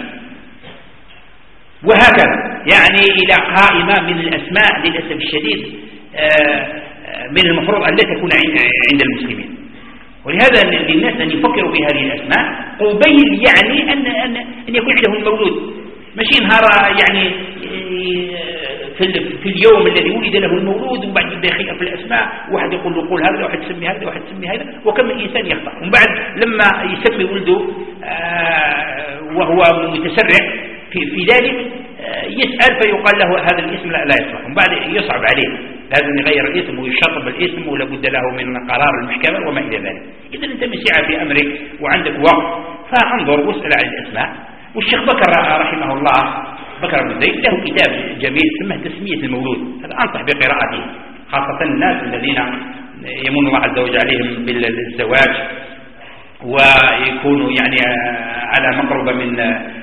وهكذا يعني إلى قائمة من الأسماء للأسف الشديد من المفروض أن لا تكون عند المسلمين. ولهذا للناس أن يفكروا في هذه الأسماء قبيل يعني أن, أن, أن يكون عندهم المولود، ماشي نهار يعني في, في اليوم الذي ولد له المولود وبعد يبدا يخير في الأسماء، واحد يقول له قول هذا، واحد يسمي هذا، واحد يسمي هذا، وكم الإنسان يخطأ. ومن بعد لما يسمي ولده وهو متسرع في, في ذلك يسأل فيقال له هذا الاسم لا, لا يصلح، ومن بعد يصعب عليه، لازم يغير الاسم ويشطب الاسم ولابد له من قرار المحكمة وما إلى ذلك. إذا أنت مسيعة في أمرك وعندك وقت فانظر واسأل عن الأسماء. والشيخ بكر رحمه الله، بكر بن زيد، له كتاب جميل اسمه تسمية المولود، هذا أنصح بقراءته، خاصة الناس الذين يمن الله عز وجل عليهم بالزواج ويكونوا يعني على مقربة من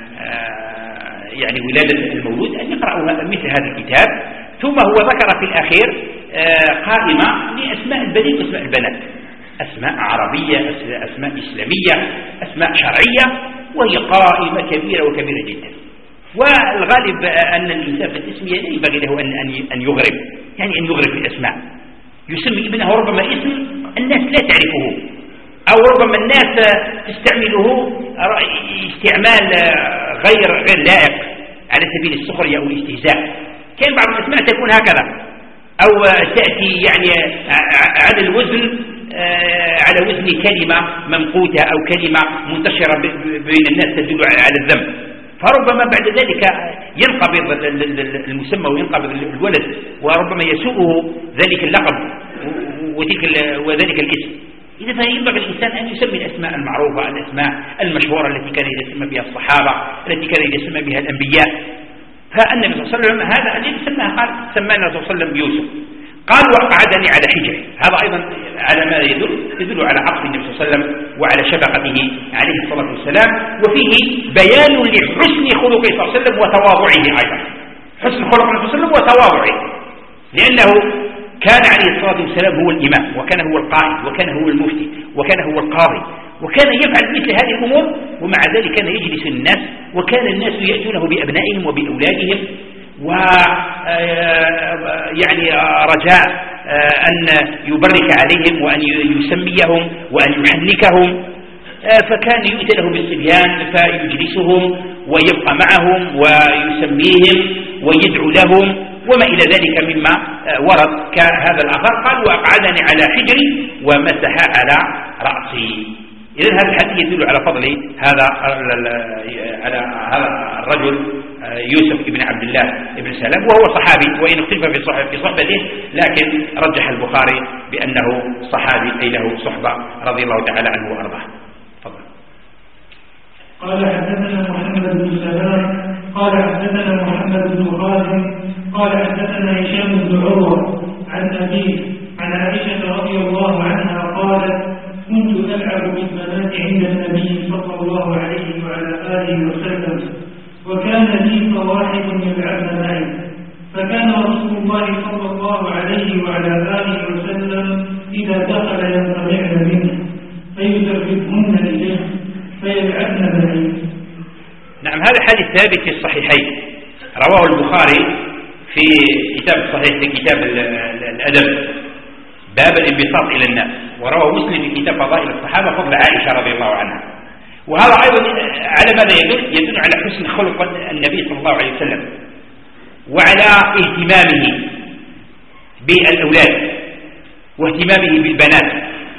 يعني ولادة المولود، أن يقرأوا مثل هذا الكتاب. ثم هو ذكر في الأخير قائمة لأسماء البنين وأسماء البنات، أسماء عربية، أسماء إسلامية، أسماء شرعية، وهي قائمة كبيرة وكبيرة جدا. والغالب أن الإنسان في التسمية لا ينبغي له أن يغرب، يعني أن يغرب في الأسماء، يسمي ابنه ربما اسم الناس لا تعرفه، أو ربما الناس تستعمله استعمال غير غير لائق على سبيل السخرية أو الاستهزاء. كان بعض الأسماء تكون هكذا، أو تأتي يعني على الوزن على وزن كلمة ممقوتة أو كلمة منتشرة بين الناس تدل على الذنب، فربما بعد ذلك ينقبض المسمى وينقبض الولد، وربما يسوءه ذلك اللقب وذلك الاسم. إذا فينبغي الإنسان أن يسمي الأسماء المعروفة، الأسماء المشهورة التي كان يسمى بها الصحابة، التي كان يسمى بها الأنبياء. فالنبي صلى الله عليه وسلم هذا الذي سماه، قال سمانا الرسول صلى الله عليه وسلم يوسف، قال وأقعدني على حجره. هذا أيضا على ما يدل يدل على عطف النبي صلى الله عليه وسلم وعلى شفقته عليه الصلاة والسلام، وفيه بيان لحسن خلقه صلى الله عليه وسلم وتواضعه أيضا، حسن خلق النبي صلى الله عليه وسلم وتواضعه، لأنه كان عليه الصلاة والسلام هو الإمام، وكان هو القائد، وكان هو المفتي، وكان هو القاضي، وكان يفعل مثل هذه الأمور، ومع ذلك كان يجلس الناس، وكان الناس يأتونه بأبنائهم وبأولادهم، ويعني رجاء أن يبرك عليهم وأن يسميهم وأن يحنكهم، فكان يؤتى له بالصبيان فيجلسهم ويبقى معهم ويسميهم ويدعو لهم وما إلى ذلك مما ورد كهذا الأثر. قال وأقعدني على حجري ومسح على رأسي. إذن هذا الحديث يدل على فضل هذا على هذا الرجل يوسف بن عبد الله بن سلام، وهو صحابي وإن اختلف في صحبته، لكن رجح البخاري بأنه صحابي أي له صحبة رضي الله تعالى عنه وأرضاه. تفضل. قال حدثنا محمد بن سلام قال حدثنا محمد بن خالد قال حدثنا هشام بن عروة عن أبيه عن عائشة رضي الله عنها قالت: كنت ألعب بالبنات عند النبي صلى الله عليه وعلى آله وسلم، وكان لي صواحب يلعبن معي، فكان رسول الله صلى الله عليه وعلى آله وسلم إذا دخل ينطلعن منه فيدربهن إليه فيلعبن معي. نعم، هذا حديث ثابت في الصحيحين، رواه البخاري في كتاب الصحيح في كتاب الأدب باب الانبساط إلى الناس، ورواه مسلم في كتاب فضائل الصحابة فضل عائشة رضي الله عنها. وهذا أيضا على ماذا يدل؟ يدل على حسن خلق النبي صلى الله عليه وسلم وعلى اهتمامه بالأولاد واهتمامه بالبنات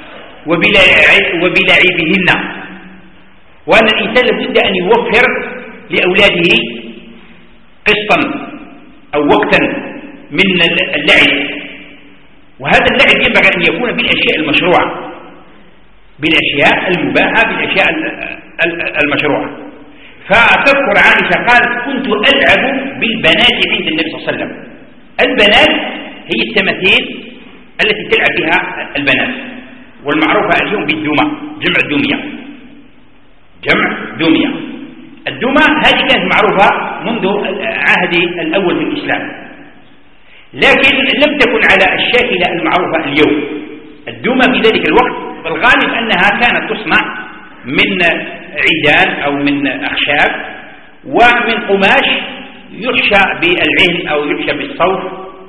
وبلعبهن، وأن الإنسان لابد أن يوفر لأولاده قسطا أو وقتا من اللعب، وهذا اللعب ينبغي أن يكون بالأشياء المشروعة، بالأشياء المباحة، بالأشياء المشروعة. فتذكر عائشة قال: كنت ألعب بالبنات عند النبي صلى الله عليه وسلم. البنات هي التماثيل التي تلعب بها البنات، والمعروفة اليوم بالدمى، جمع الدمية، جمع دمية. الدمى هذه كانت معروفة منذ العهد الأول في الإسلام، لكن لم تكن على الشاكلة المعروفة اليوم. الدمى في ذلك الوقت بالغالب أنها كانت تصنع من عيدان أو من أخشاب ومن قماش يحشى بالعهن أو يحشى بالصوف،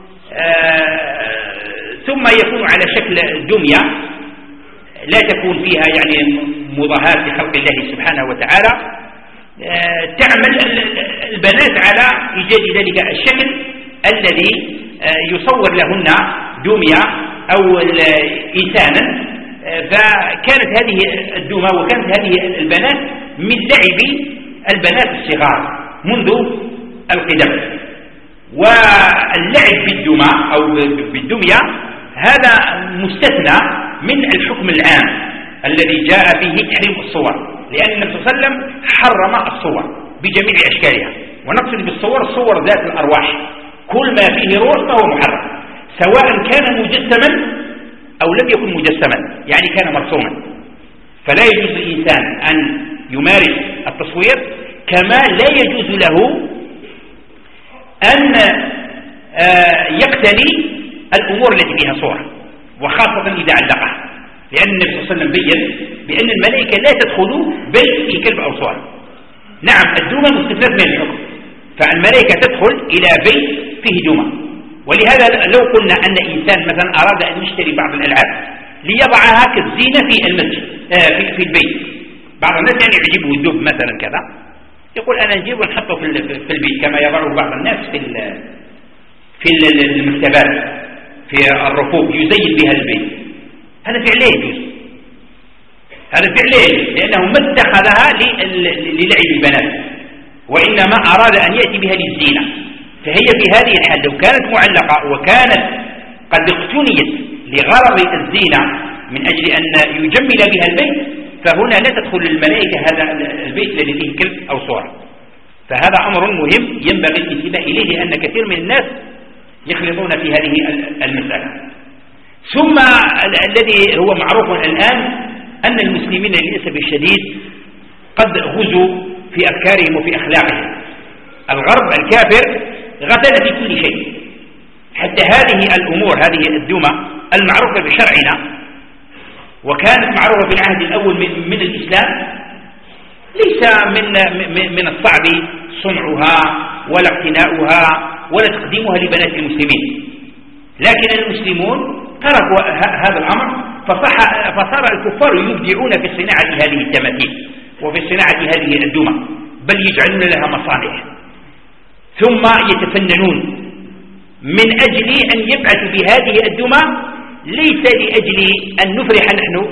ثم يكون على شكل دمية لا تكون فيها يعني مضاهاة لخلق الله سبحانه وتعالى. تعمل البنات على إيجاد ذلك الشكل الذي يصور لهن دمية أو إنسانا. فكانت هذه الدمى وكانت هذه البنات من لعب البنات الصغار منذ القدم. واللعب بالدمى أو بالدمية هذا مستثنى من الحكم العام الذي جاء فيه تحريم الصور، لأن النبي صلى الله عليه وسلم حرم الصور بجميع أشكالها، ونقصد بالصور الصور ذات الأرواح، كل ما فيه روح فهو محرم، سواء كان مجسما أو لم يكن مجسما، يعني كان مرسوما. فلا يجوز للإنسان أن يمارس التصوير، كما لا يجوز له أن يقتني الأمور التي فيها صورة، وخاصة إذا علقها، لأن النبي صلى الله عليه وسلم بين بأن الملائكة لا تدخل بيت فيه كلب أو صورة. نعم، الدمى مستثنى من الحكم، فالملائكة تدخل إلى بيت فيه دمى. ولهذا لو قلنا أن إنسان مثلا أراد أن يشتري بعض الألعاب ليضعها كالزينة في المسجد آه في, في البيت، بعض الناس يعني يعجبه الدب مثلا كذا، يقول أنا نجيبه ونحطه في, في البيت كما يضعه بعض الناس في في المكتبات في الرفوف يزين بها البيت. هذا فعل لا يجوز، هذا فعل لا يجوز، لأنه ما اتخذها للعب البنات، وإنما أراد أن يأتي بها للزينة. فهي في هذه الحال لو كانت معلقة وكانت قد اقتنيت لغرض الزينة من أجل أن يجمل بها البيت، فهنا لا تدخل الملائكة هذا البيت الذي فيه كلب أو صورة. فهذا أمر مهم ينبغي الانتباه إليه، لأن كثير من الناس يخلطون في هذه المسألة. ثم الذي هو معروف الآن أن المسلمين للأسف الشديد قد غزوا في أفكارهم وفي أخلاقهم. الغرب الكافر غزل في كل شيء، حتى هذه الأمور، هذه الدمى المعروفة بشرعنا وكانت معروفة في العهد الأول من, من الإسلام، ليس من, من الصعب صنعها ولا اقتناؤها ولا تقديمها لبنات المسلمين، لكن المسلمون تركوا هذا الأمر، فصار الكفار يبدعون في صناعة هذه التماثيل وفي صناعة هذه الدمى، بل يجعلون لها مصانع، ثم يتفننون من أجل أن يبعثوا بهذه الدمى، ليس لأجل أن نفرح نحن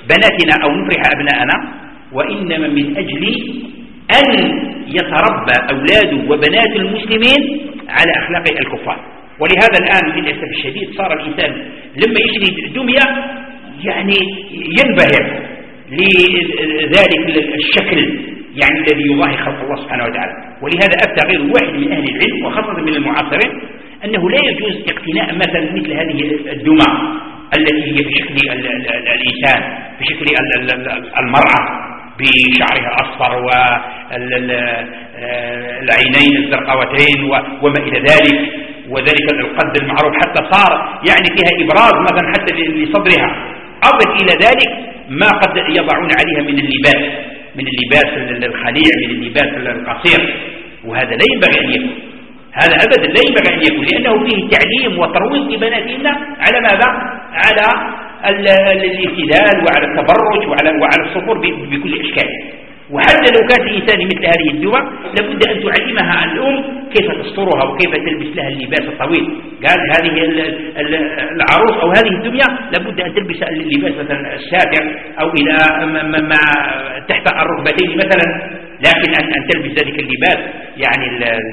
بناتنا أو نفرح أبناءنا، وإنما من أجل أن يتربى أولاد وبنات المسلمين على أخلاق الكفار. ولهذا الآن للأسف الشديد صار الإنسان لما يشري دمية يعني ينبهر لذلك الشكل يعني الذي يضاهي خلق الله سبحانه وتعالى. ولهذا أفتى غير واحد من أهل العلم وخاصة من المعاصرين أنه لا يجوز اقتناء مثلا مثل هذه الدمى التي هي في شكل الإنسان، في شكل المرأة بشعرها الأصفر والعينين الزرقاوتين وما إلى ذلك، وذلك القد المعروف حتى صار يعني فيها إبراز مثلا حتى لصدرها. أضف إلى ذلك ما قد يضعون عليها من اللباس، من اللباس الخليع، من اللباس القصير، وهذا لا ينبغي أن يكون، هذا أبدا لا ينبغي أن يكون، لأنه فيه تعليم وترويض لبناتهن على ماذا؟ على الابتذال وعلى التبرج وعلى وعلى الصفور بكل أشكال. وحتى لو كانت الإنسان مثل هذه الدول لابد أن تعلمها الأم كيف تسترها وكيف تلبس لها اللباس الطويل. قال هذه العروس أو هذه الدمية لابد أن تلبس اللباس مثلا الساتر أو إلى ما تحت الركبتين مثلا، لكن أن تلبس ذلك اللباس يعني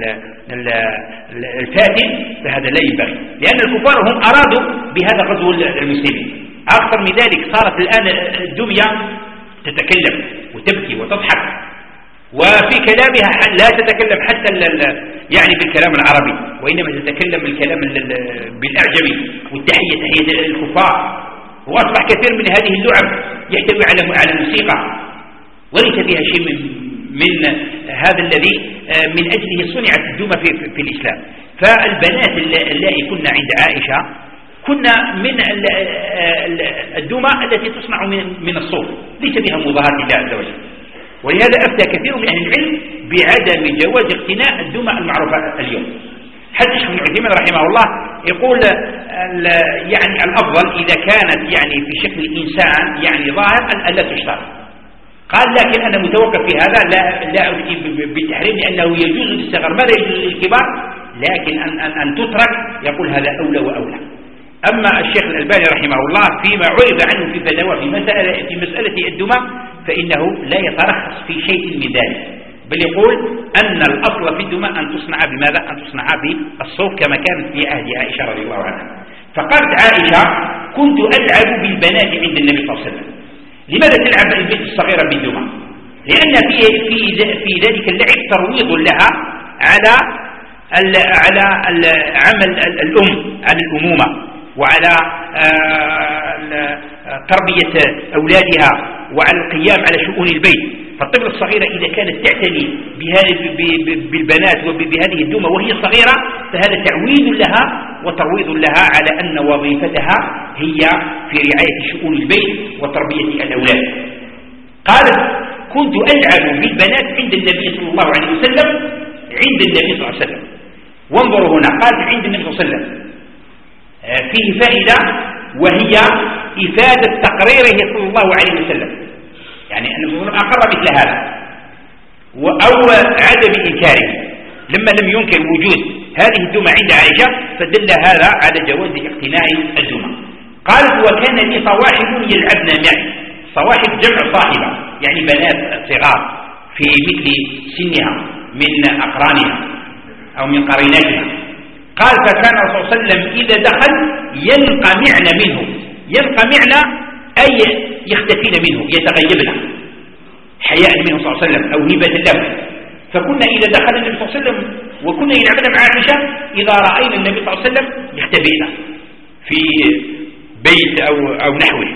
الفاتن فهذا لا ينبغي، لأن الكفار هم أرادوا بهذا غزو المسلمين. أكثر من ذلك صارت الآن الدمية تتكلم وتبكي وتضحك، وفي كلامها لا تتكلم حتى يعني بالكلام العربي، وإنما تتكلم بالكلام بالأعجمي، والتحية تحية الكفار. وأصبح كثير من هذه اللعب يحتوي على على الموسيقى وليس فيها شيء من من هذا الذي من أجله صنعت الدمى في, في الإسلام. فالبنات اللائي كنا عند عائشة كنا من الدمى التي تصنع من الصوف، ليس بها مظاهرة الله عز وجل. ولهذا أفتى كثير من أهل العلم بعدم جواز اقتناء الدمى المعروفة اليوم. حتى الشيخ ابن عثيمين رحمه الله يقول يعني الأفضل إذا كانت يعني في شكل الإنسان يعني ظاهر أن لا تشترى. قال لكن أنا متوقف في هذا، لا لا أفتي بالتحريم لأنه يجوز للصغر ما لا يجوز للكبار، لكن أن أن أن تترك يقول هذا أولى وأولى. أما الشيخ الألباني رحمه الله فيما عرض عنه في فتاوى في مسألة في مسألة الدمى فإنه لا يترخص في شيء من ذلك، بل يقول أن الأصل في الدمى أن تصنع بماذا؟ أن تصنع بالصوف كما كانت في عهد عائشة رضي الله عنها. فقالت عائشة: كنت ألعب بالبنات عند النبي صلى الله عليه وسلم. لماذا تلعب البنت الصغيرة بالدمى؟ لأن في في في ذلك اللعب ترويض لها على على عمل الأم، على الأمومة، وعلى تربية أولادها، وعلى القيام على شؤون البيت. فالطفلة الصغيرة إذا كانت تعتني بالبنات وبهذه الدمى وهي صغيرة فهذا تعويد لها وترويض لها على أن وظيفتها هي في رعاية شؤون البيت وتربية الأولاد. قالت: كنت ألعب بالبنات عند النبي صلى الله عليه وسلم، عند النبي صلى الله عليه وسلم. وانظروا هنا، قالت عند النبي صلى الله عليه وسلم، فيه فائدة وهي إفادة تقريره صلى الله عليه وسلم، يعني أنه أقر مثل هذا أو عدم إنكاره لما لم ينكر وجود هذه الدمى عند عائشة، فدل هذا على جواز اقتناء الدمى. قالت: وكان لي صواحب يلعبن معي. صواحب جمع صاحبة، يعني بنات صغار في مثل سنها من أقرانها أو من قريناتها. قال: فكان الرسول صلى الله عليه وسلم إذا دخل ينقمعن منه. ينقمعن أي يختفين منه، يتغيبن حياء منه صلى الله عليه وسلم أو هبة له. فكنا إذا دخل النبي صلى الله عليه وسلم وكنا يلعبن مع عائشة إذا رأينا النبي صلى الله عليه وسلم يختفين في بيت أو, أو نحوه،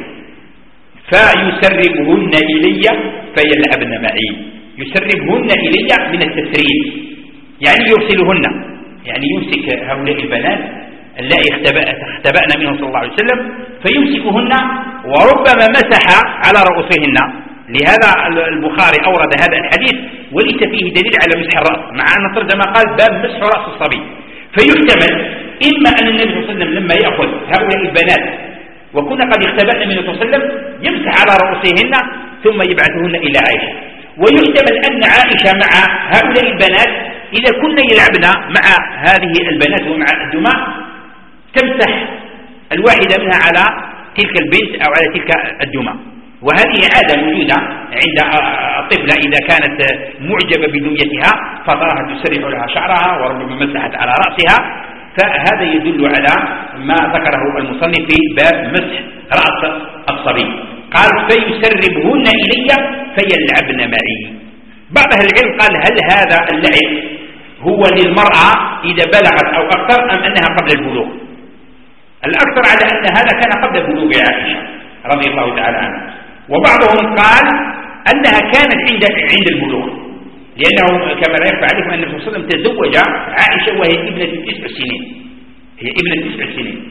فيسربهن إلي فيلعبن معي. يسربهن إلي من التسريب، يعني يرسلهن، يعني يمسك هؤلاء البنات اللائي اختبأن منهم صلى الله عليه وسلم فيمسكهن، وربما مسح على رؤوسهن. لهذا البخاري أورد هذا الحديث وليس فيه دليل على مسح الرأس، مع أن الترجمة قال باب مسح رأس الصبي. فيحتمل إما أن النبي صلى الله عليه وسلم لما يأخذ هؤلاء البنات وكنا قد اختبأن منه صلى الله عليه وسلم يمسح على رؤوسهن ثم يبعثهن إلى عائشة. ويحتمل أن عائشة مع هؤلاء البنات إذا كنا يلعبن مع هذه البنات ومع الدمى تمسح الواحدة منها على تلك البنت أو على تلك الدمى. وهذه عادة موجودة عند الطفلة إذا كانت معجبة بزوجتها فطرها تسرح لها شعرها وربما مسحت على رأسها، فهذا يدل على ما ذكره المصنف في باب مسح رأس الصبي. قال فيسربهن إلي فيلعبن معي. بعض أهل العلم قال هل هذا اللعب هو للمرأة إذا بلغت أو أكثر أم أنها قبل البلوغ؟ الأكثر على أن هذا كان قبل بلوغ عائشة رضي الله تعالى عنها، وبعضهم قال أنها كانت عند عند البلوغ، لأنه كما لا يخفى عليكم أن النبي صلى الله عليه وسلم تزوج عائشة وهي ابنة تسع سنين، هي ابنة تسع سنين،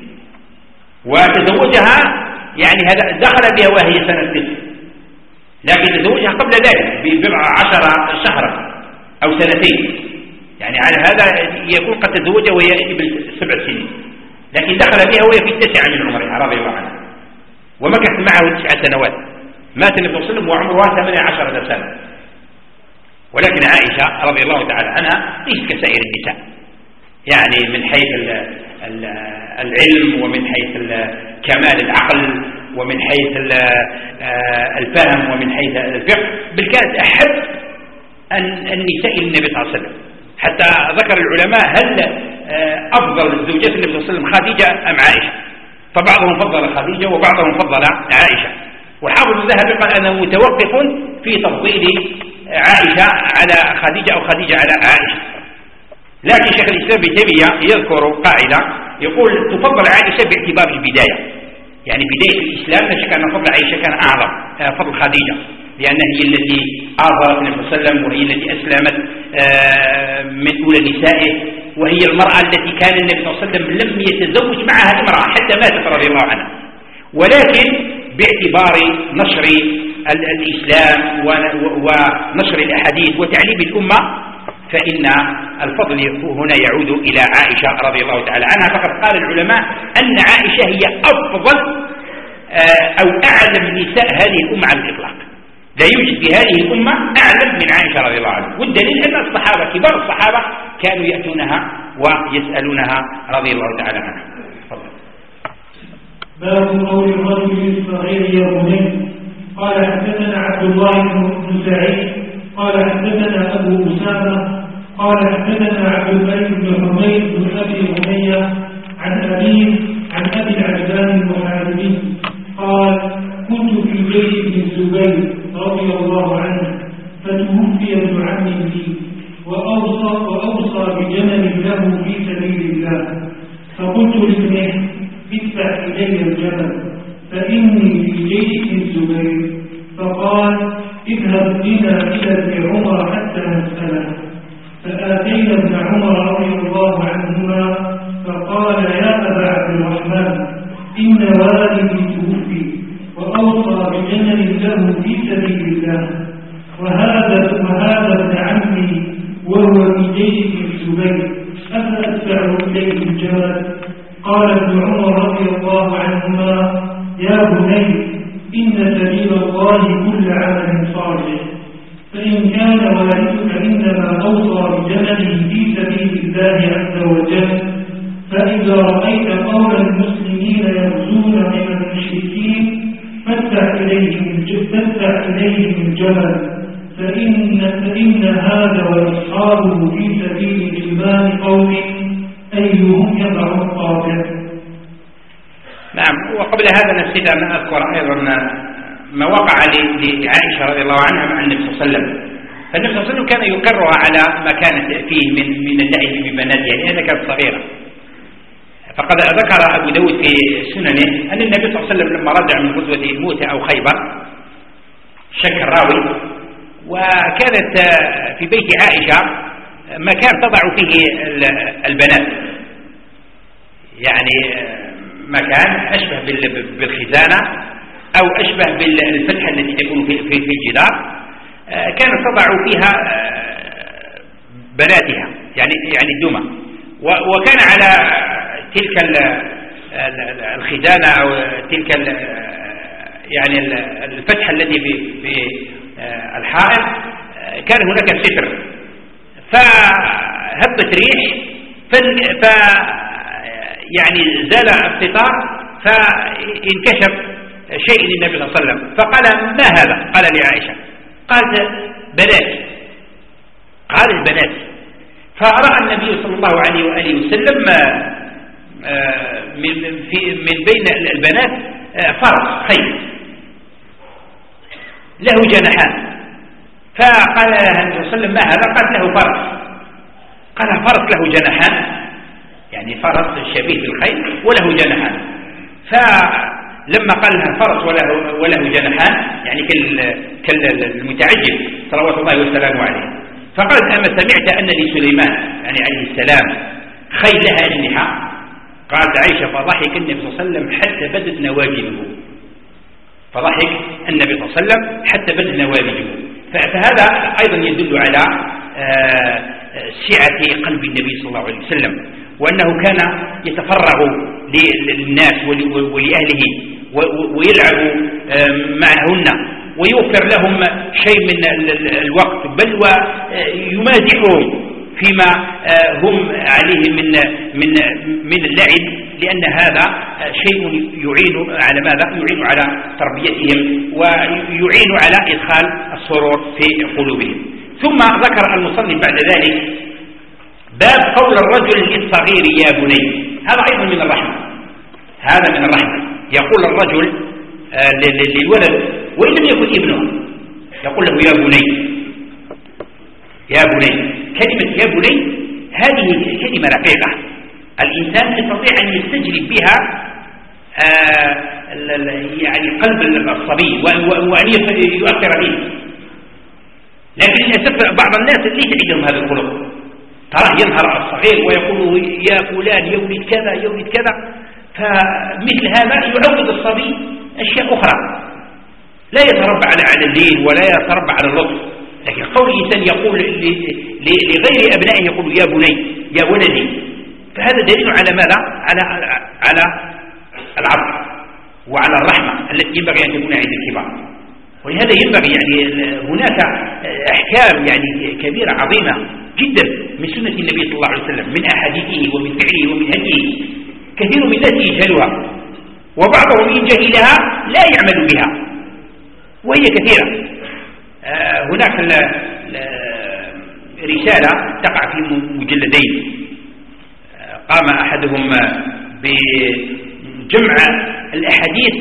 وتزوجها يعني هذا دخل بها وهي سنة تسع، لكن تزوجها قبل ذلك ببضع عشر شهرا أو سنتين، يعني على هذا يكون قد تزوجها وهي ابن سبع سنين، لكن دخل بها وهي في التسعة من عمرها رضي الله عنها، ومكث معه تسع سنوات. مات النبي صلى الله عليه وسلم وعمرها ثمانية عشر سنة. ولكن عائشة رضي الله تعالى عنها ليست كسائر النساء، يعني من حيث ال ال العلم ومن حيث كمال العقل ومن حيث الفهم ومن حيث الفقه، بل كانت أحب النساء للنبي صلى الله عليه وسلم. حتى ذكر العلماء هل أفضل زوجات النبي صلى الله عليه وسلم خديجة أم عائشة؟ فبعضهم فضل خديجة وبعضهم فضل عائشة، والحافظ الذهبي قال أنه متوقف في تفضيل عائشة على خديجة أو خديجة على عائشة. لكن شيخ الإسلام ابن تيمية يذكر قاعدة يقول تفضل عائشة باعتبار البداية، يعني بداية الإسلام لا شك أن فضل عائشة كان أعظم فضل خديجة، لأنها هي التي آثرت النبي صلى الله عليه وسلم وهي التي أسلمت من أولى نسائه، وهي المرأة التي كان النبي صلى الله عليه وسلم لم يتزوج معها امرأة حتى ماتت رضي الله عنها. ولكن باعتبار نشر الإسلام ونشر الأحاديث وتعليم الأمة فإن الفضل هنا يعود إلى عائشة رضي الله تعالى عنها. فقد قال العلماء أن عائشة هي أفضل أو أعلم نساء هذه الأمة على الإطلاق، لا يوجد في هذه الأمة أعلم من عائشة رضي الله عنها، والدليل أن الصحابة كبار الصحابة كانوا يأتونها ويسألونها رضي الله تعالى عنها. باب قول الرجل الصغير يا بني. قال حدثنا عبد الله بن سعيد قال حدثنا أبو أسامة قال حدثنا عبد الملك بن حميد بن أبي أمية عن أبيه عن أبي العجلان المحاربي قال كنت في بيت ابن الزبير رضي الله عنه فتوفي ابن عم لي وأوصى, وأوصى بجمل له في سبيل الله، فقلت لابنه ادفع إلي الجمل فإني في جيش ابن الزبير، فقال اذهب بنا إلى ابن عمر حتى نسأله. فآتينا ابن عمر رضي الله عنهما فقال يا أبا عبد الرحمن إن والدي توفي وأوصى بجمل له في سبيل الله، وهذا وهذا ابن عمي وهو في جيش ابن الزبير، أفأدفع إليه الجمل؟ قال ابن عمر رضي الله عنهما يا بني إن سبيل الله كل عمل صالح، فإن كان والدك إنما أوصى بجمله في سبيل الله عز وجل، فإذا رأيت قول المسلمين يغزون من المشركين فادفع إليهم الجمل، فإن, فإن هذا وأصحابه في سبيل إيمان قوم أيهم يضع الطابع. نعم. وقبل هذا نسيت أن أذكر أيضا ما وقع لعائشة رضي الله عنها مع النبي صلى الله عليه وسلم. فالنبي صلى الله عليه وسلم كان يقرها على ما كانت فيه من من اللعب ببناتها لأنها كانت صغيرة. فقد ذكر أبو داود في سننه أن النبي صلى الله عليه وسلم لما رجع من غزوة موتة أو خيبر شك الراوي، وكانت في بيت عائشة مكان تضع فيه البنات، يعني مكان أشبه بالخزانة أو أشبه بالفتحة التي تكون في في الجدار، كانت تضع فيها بناتها يعني يعني الدمى، وكان على تلك الخزانة أو تلك يعني الفتحة التي في في الحائط كان هناك ستر، فهبت ريح ف يعني زال الستار فانكشف شيء للنبي صلى الله عليه وسلم فقال ما هذا؟ قال لعائشة قالت بنات قالت بنات فرأى النبي صلى الله عليه وآله وسلم من بين البنات فرس خيل له جناحان فقال النبي صلى الله عليه وسلم ما هذا؟ قالت له فرس قال فرس له جناحان يعني فرس شبيه بالخيل وله جناحان فلما قال لها فرس وله, وله جناحان يعني كالمتعجب صلوات الله وسلامه عليه فقالت أما سمعت أن لسليمان يعني عليه السلام خيل لها أجنحة؟ قالت عائشة فضحك النبي صلى الله عليه وسلم حتى بدت نواجذه فضحك النبي صلى الله عليه وسلم حتى بدت نواجذه فهذا أيضا يدل على سعة قلب النبي صلى الله عليه وسلم وأنه كان يتفرغ للناس ولأهله ويلعب معهن ويوفر لهم شيء من الوقت بل ويمازحهم فيما هم عليه من من من اللعب لأن هذا شيء يعين على ماذا؟ يعين على تربيتهم ويعين على إدخال السرور في قلوبهم. ثم ذكر المصنف بعد ذلك باب قول الرجل للصغير يا بني. هذا أيضا من الرحمة هذا من الرحمة يقول الرجل للولد وإن لم يكن ابنه يقول له يا بني يا بني. كلمة يا بني هذه كلمة رقيقة الإنسان يستطيع أن يستجلب بها يعني قلب الصبي وأن يؤثر به لكن للأسف بعض الناس ليس عندهم هذا الخلق تراه ينهر الصغير ويقول يا فلان يولد كذا يولد كذا فمثل هذا يعود الصبي أشياء أخرى لا يتربى على اللين ولا يتربى على اللطف لكن قول الإنسان يقول لغير أبنائه يقول يا بني يا ولدي فهذا دليل على ماذا؟ على على العطف وعلى الرحمة التي ينبغي أن تكون عند الكبار ولهذا ينبغي يعني هناك أحكام يعني كبيرة عظيمة جدا من سنة النبي صلى الله عليه وسلم من أحاديثه ومن فعله ومن هديه كثير من الناس يجهلها وبعضهم إن جهلها لا يعمل بها وهي كثيرة. هناك رسالة تقع في مجلدين قام أحدهم بجمع الأحاديث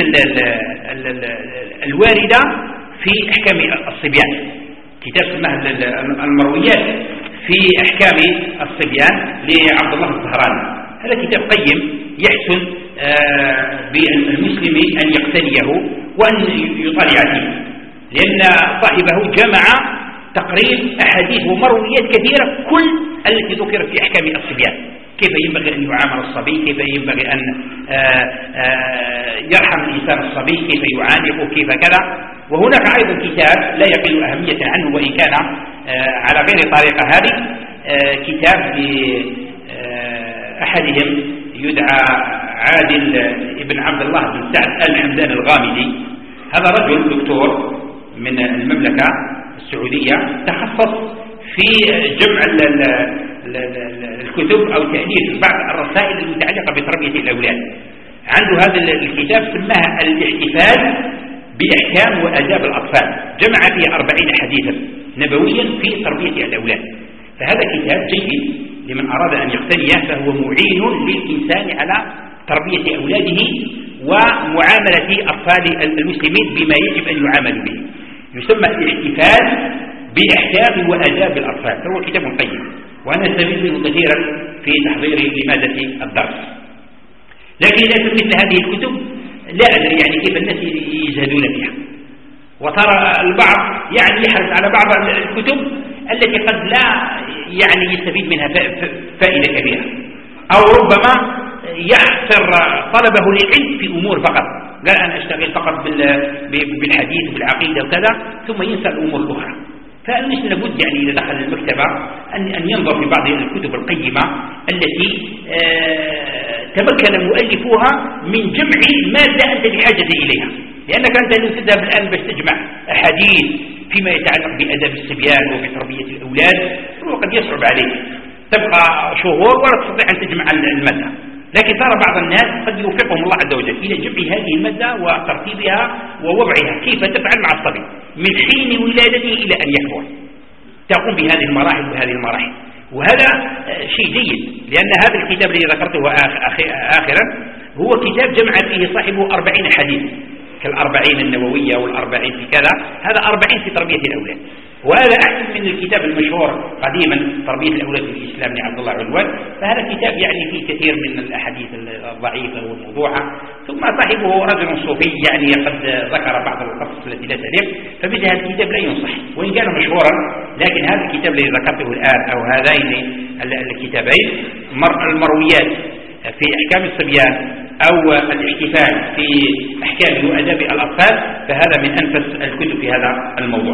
الواردة في أحكام الصبيان كتاب اسمه المرويات في أحكام الصبيان لعبد الله الزهراني. هذا كتاب قيم يحسن بالمسلم أن يقتنيه وأن يطالع فيه لأن صاحبه جمع تقريب أحاديث ومرويات كثيرة كل التي ذكرت في أحكام الصبيان كيف ينبغي أن يعامل الصبي كيف ينبغي أن يرحم الإنسان الصبي كيف يعانقه كيف كذا. وهناك أيضا كتاب لا يقل أهمية عنه وإن كان على غير طريقة هذه كتاب لأحدهم يدعى عادل ابن عبد الله بن سعد الحمدان الغامدي. هذا رجل دكتور من المملكة السعودية تخصص في جمع الكتب أو تأليف بعض الرسائل المتعلقة بتربية الأولاد. عنده هذا الكتاب سماه الاحتفال بأحكام وآداب الأطفال جمع فيه أربعين حديثا نبويا في تربية الأولاد. فهذا كتاب جيد لمن أراد أن يقتنيه فهو معين للإنسان على تربية أولاده ومعاملة أطفال المسلمين بما يجب أن يعاملوا به. يسمى الاحتفال بأحكام وآداب الأطفال فهو كتاب قيم وأنا استفيد منه كثيرا في تحضير لمادة الدرس. لكن للأسف مثل هذه الكتب لا أدري يعني كيف الناس يجهدون فيها وترى البعض يعني يحرص على بعض الكتب التي قد لا يعني يستفيد منها فائدة كبيرة أو ربما يحصر طلبه للعلم في أمور فقط قال أنا أشتغل فقط بالحديث وبالعقيدة وكذا ثم ينسى الأمور الأخرى. فالمسلم لابد يعني إذا دخل المكتبة أن أن ينظر في بعض الكتب القيمة التي تمكن مؤلفوها من جمع مادة أنت بحاجة إليها لأنك أنت لن تذهب الآن باش تجمع أحاديث فيما يتعلق بأداب الصبيان وبتربية الأولاد وقد يصعب عليك تبقى شهور ولا تستطيع أن تجمع المادة لكن ترى بعض الناس قد يوفقهم الله عز وجل إلى جمع هذه المادة وترتيبها ووضعها كيف تفعل مع الصبي من حين ولادته إلى أن يكبر، تقوم بهذه المراحل وهذه المراحل، وهذا شيء جيد، لأن هذا الكتاب الذي ذكرته آخرا هو كتاب جمع فيه صاحبه أربعين حديث كالأربعين النووية والأربعين في كذا، هذا أربعين في تربية الأولاد، وهذا أحسن من الكتاب المشهور قديما تربية الأولاد في الإسلام لعبد الله علوان، فهذا كتاب يعني فيه كثير من الأحاديث الضعيفة والموضوعة، ثم صاحبه رجل صوفي يعني قد ذكر بعض القصص التي لا تليق، فمثل هذا الكتاب لا ينصح وإن كان مشهورا، لكن هذا الكتاب الذي ذكرته الآن أو هذين الكتابين المرويات في أحكام الصبيان أو الاحتفال في أحكام وآداب الأطفال، فهذا من أنفس الكتب في هذا الموضوع.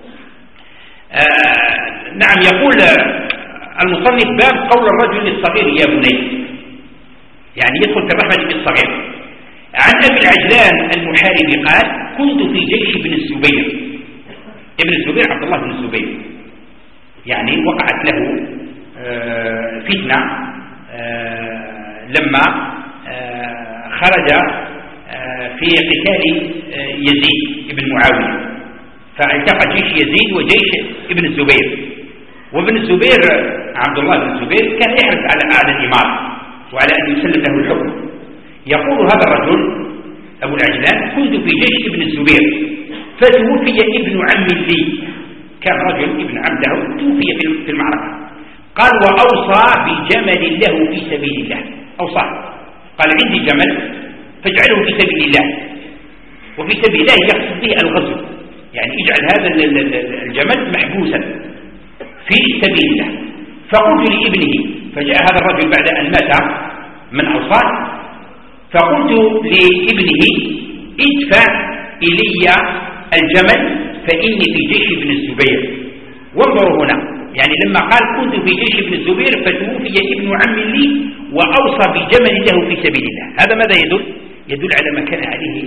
آه نعم، يقول المصنف باب قول الرجل للصغير يا بني، يعني يدخل في الرحمة بالصغير. عن أبي العجلان المحاربي قال كنت في جيش ابن الزبير، ابن الزبير عبد الله بن الزبير، يعني وقعت له آه فتنة آه لما آه خرج آه في قتال آه يزيد بن معاوية، فالتقى جيش يزيد وجيش ابن الزبير، وابن الزبير عبد الله بن الزبير كان يحرص على أعلى الإمارة وعلى أن يسلم له الحكم. يقول هذا الرجل أبو العجلان كنت في جيش ابن الزبير فتوفي ابن عم لي، كان رجل ابن عم له توفي في المعركة، قال وأوصى بجمل له في سبيل الله، أوصى قال عندي جمل فاجعله في سبيل الله، وفي سبيل الله يقصد به الغزو، يعني اجعل هذا الجمل محبوسا في سبيل الله. فقلت لابنه، فجاء هذا الرجل بعد أن مات من أوصاه، فقلت لابنه ادفع إلي الجمل فإني في جيش ابن الزبير. وانظروا هنا، يعني لما قال كنت في جيش ابن الزبير فتوفي ابن عم لي وأوصى بجمل له في سبيل الله، هذا ماذا يدل؟ يدل على ما كان عليه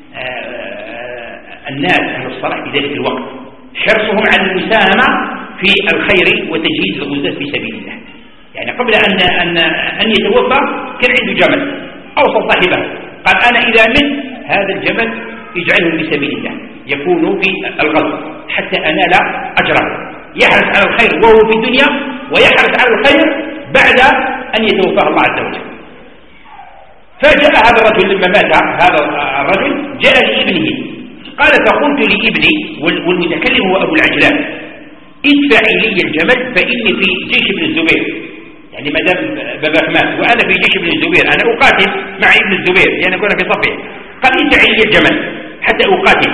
الناس أهل الصلاح في ذلك الوقت، حرصهم على المساهمة في الخير وتجهيز الغزاة في سبيل الله. يعني قبل أن أن أن يتوفى كان عنده جمل، أوصى صاحبه قال أنا إذا مت هذا الجمل اجعله في سبيل الله يكون في الغزو حتى أنال أجره، يحرص على الخير وهو في الدنيا ويحرص على الخير بعد أن يتوفاه الله عز وجل. فجاء هذا الرجل لما مات هذا الرجل جاء لابنه قال فقلت لابني، والمتكلم هو أبو العجلان، ادفع إلي الجمل فإني في جيش ابن الزبير، يعني ما دام باباك مات وأنا في جيش ابن الزبير أنا أقاتل مع ابن الزبير لأن أكون في صفه، قال ادفع إلي الجمل حتى أقاتل.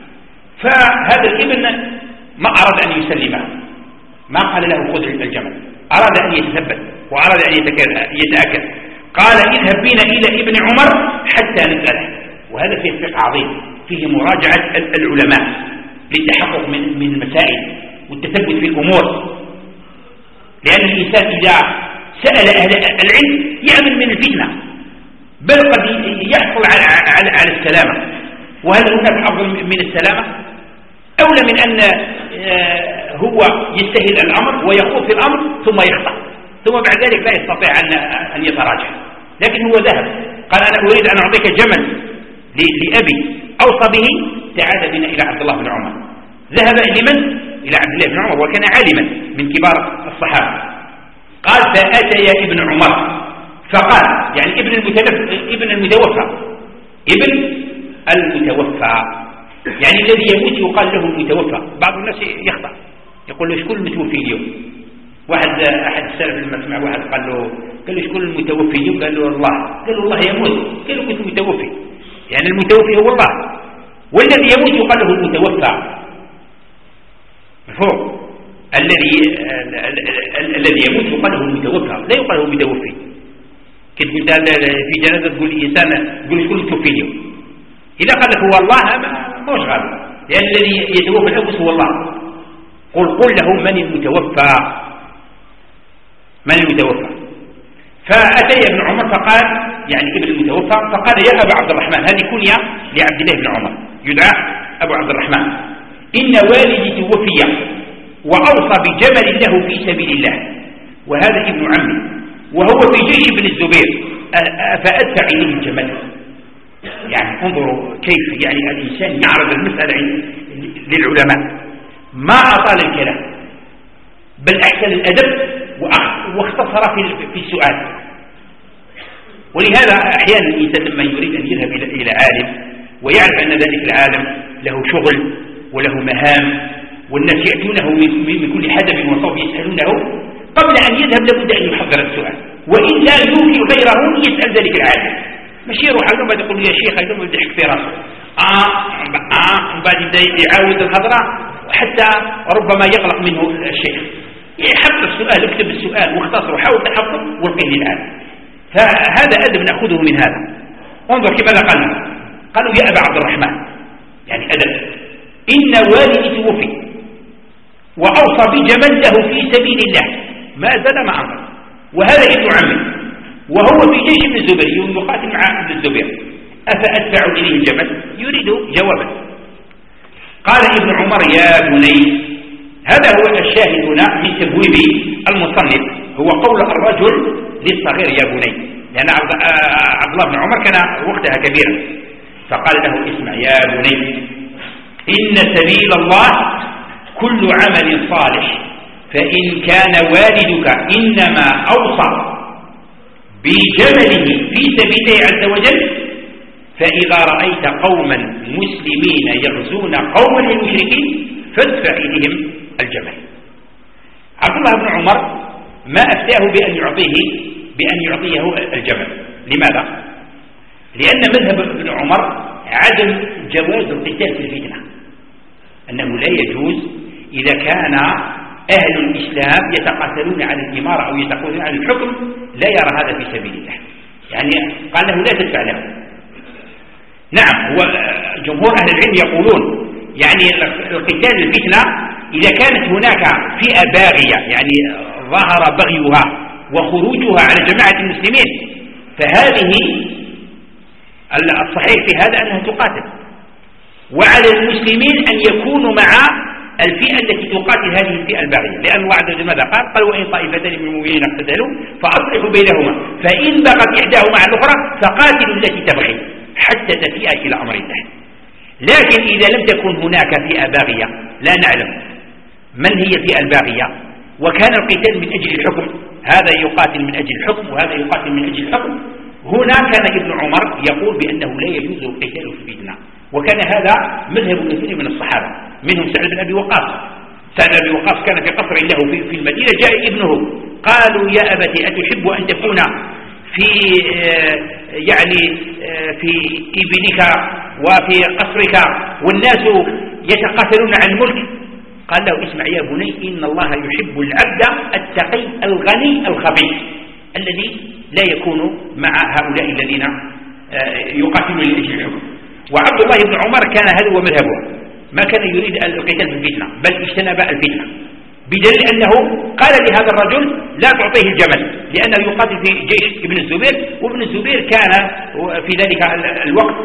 فهذا الابن ما أراد أن يسلمه، ما قال له خذ الجمل، أراد أن يتثبت وأراد أن يتأكد، قال اذهب بنا إلى ابن عمر حتى نسأله. وهذا فيه فقه عظيم، فيه مراجعة العلماء للتحقق من من المسائل والتثبت في الأمور، لأن الإنسان إذا سأل أهل العلم يأمن من الفتنة، بل قد يحصل على, على, على السلامة. وهل هناك أفضل من السلامة؟ أولى من أن هو يستهل الأمر ويخوض في الأمر ثم يخطأ ثم بعد ذلك لا يستطيع أن, أن يتراجع. لكن هو ذهب قال أنا أريد أن أعطيك جمل لأبي أوصى به، تعال بنا إلى عبد الله بن عمر. ذهب لمن؟ إلى عبد الله بن عمر وكان عالما من كبار الصحابة. قال فأتى ابن عمر فقال، يعني ابن المتوفى ابن المتوفى ابن المتوفى يعني الذي يموت يقال له المتوفى. بعض الناس يخطأ يقول له شكون المتوفي اليوم؟ واحد أحد السلف لما سمع واحد قال له قال له شكون المتوفي اليوم؟ قال له الله. قال له الله يموت. قال له كنت متوفي، يعني المتوفي هو الله، والذي يموت يقال له المتوفى. مفهوم؟ الذي الذي يموت يقال له المتوفى، لا يقال له متوفي. كنت قلت في جنازة تقول الإنسان تقول شكون المتوفي اليوم؟ إذا قال لك هو الله ما هوش غلط، لأن الذي يتوفى الأنفس هو الله. قل قل له من المتوفى، من المتوفى. فأتي ابن عمر فقال، يعني ابن المتوفى، فقال يا أبا عبد الرحمن، هذه كنية لعبد الله بن عمر يدعى أبو عبد الرحمن، إن والدي توفي وأوصى بجمل له في سبيل الله، وهذا ابن عمي وهو في جيش ابن الزبير، فأدفع إليه الجمل. يعني انظروا كيف يعني الإنسان يعرض المسألة للعلماء، ما أطال الكلام بل أحسن الأدب واختصر في السؤال. ولهذا أحيانا الإنسان لما يريد أن يذهب إلى عالم ويعرف أن ذلك العالم له شغل وله مهام والناس يأتونه من كل حدب وصوب يسألونه، قبل أن يذهب لابد أن يحضر السؤال، وإلا يوفي غيره يسأل ذلك العالم. مش يروح على بعد يقول يا شيخ هذا يضحك في راسه آه آه بعد يبدأ يعاود الحضرة حتى ربما يغلق منه الشيخ. يحط السؤال، اكتب السؤال واختصر وحاول تحفظ والقيه للعالم. فهذا أدب نأخذه من هذا. انظر كيف ماذا قال، قالوا يا أبا عبد الرحمن، يعني أدب، إن والدي توفي وأوصى بجمل له في سبيل الله ما زال ما أنظر، وهذا ابن عمي وهو في جيش ابن الزبير يقاتل مع ابن الزبير، أفأدفع إليه الجمل؟ يريد جوابا. قال ابن عمر يا بني، هذا هو الشاهد هنا من تبويب المصنف، هو قول الرجل للصغير يا بني، لأن عبد الله بن عمر كان وقتها كبيرا، فقال له اسمع يا بني، إن سبيل الله كل عمل صالح، فإن كان والدك إنما أوصى بجمله في سبيل الله عز وجل، فإذا رأيت قوما مسلمين يغزون قوما المشركين فادفع إليهم الجمل. عبد الله بن عمر ما أفتاه بأن يعطيه بأن يعطيه الجمل. لماذا؟ لأن مذهب ابن عمر عدم جواز القتال في الفتنة، أنه لا يجوز إذا كان أهل الإسلام يتقاتلون على الإمارة أو يتقاتلون على الحكم لا يرى هذا في سبيل الله، يعني قال له لا تدفع له. نعم، هو جمهور أهل العلم يقولون يعني القتال الفتنة إذا كانت هناك فئة باغية يعني ظهر بغيها وخروجها على جماعة المسلمين، فهذه الصحيح في هذا أنها تقاتل، وعلى المسلمين أن يكونوا مع الفئة التي تقاتل هذه الفئة الباغية، لأن الله عز وجل ماذا قال؟ قال وإن طائفتان من المؤمنين اقتتلوا فأصلحوا بينهما فإن بغت إحداهما على الأخرى فقاتلوا التي تبغي حتى تفيء إلى أمر الله. لكن إذا لم تكن هناك فئة باغية لا نعلم من هي الفئة الباغية، وكان القتال من أجل الحكم، هذا يقاتل من أجل الحكم وهذا يقاتل من أجل الحكم، هنا كان ابن عمر يقول بأنه لا يجوز القتال في الفتنة، وكان هذا مذهب كثير من الصحابة، منهم سعد بن أبي وقاص. سعد بن أبي وقاص كان في قصر له في, في المدينة، جاء ابنه قالوا يا أبتي أتحب أن تكون في يعني في إبلك وفي قصرك والناس يتقاتلون عن الملك؟ قال له اسمع يا بني، إن الله يحب العبد التقي الغني الخبيث الذي لا يكون مع هؤلاء الذين يقاتلون لأجل الحكم. وعبد الله بن عمر كان هذا هو مذهبه، ما كان يريد القتال في الفتنة بل اجتنب الفتنة، بدليل أنه قال لهذا الرجل لا تعطيه الجمل لأنه يقاتل في جيش ابن الزبير، وابن الزبير كان في ذلك الوقت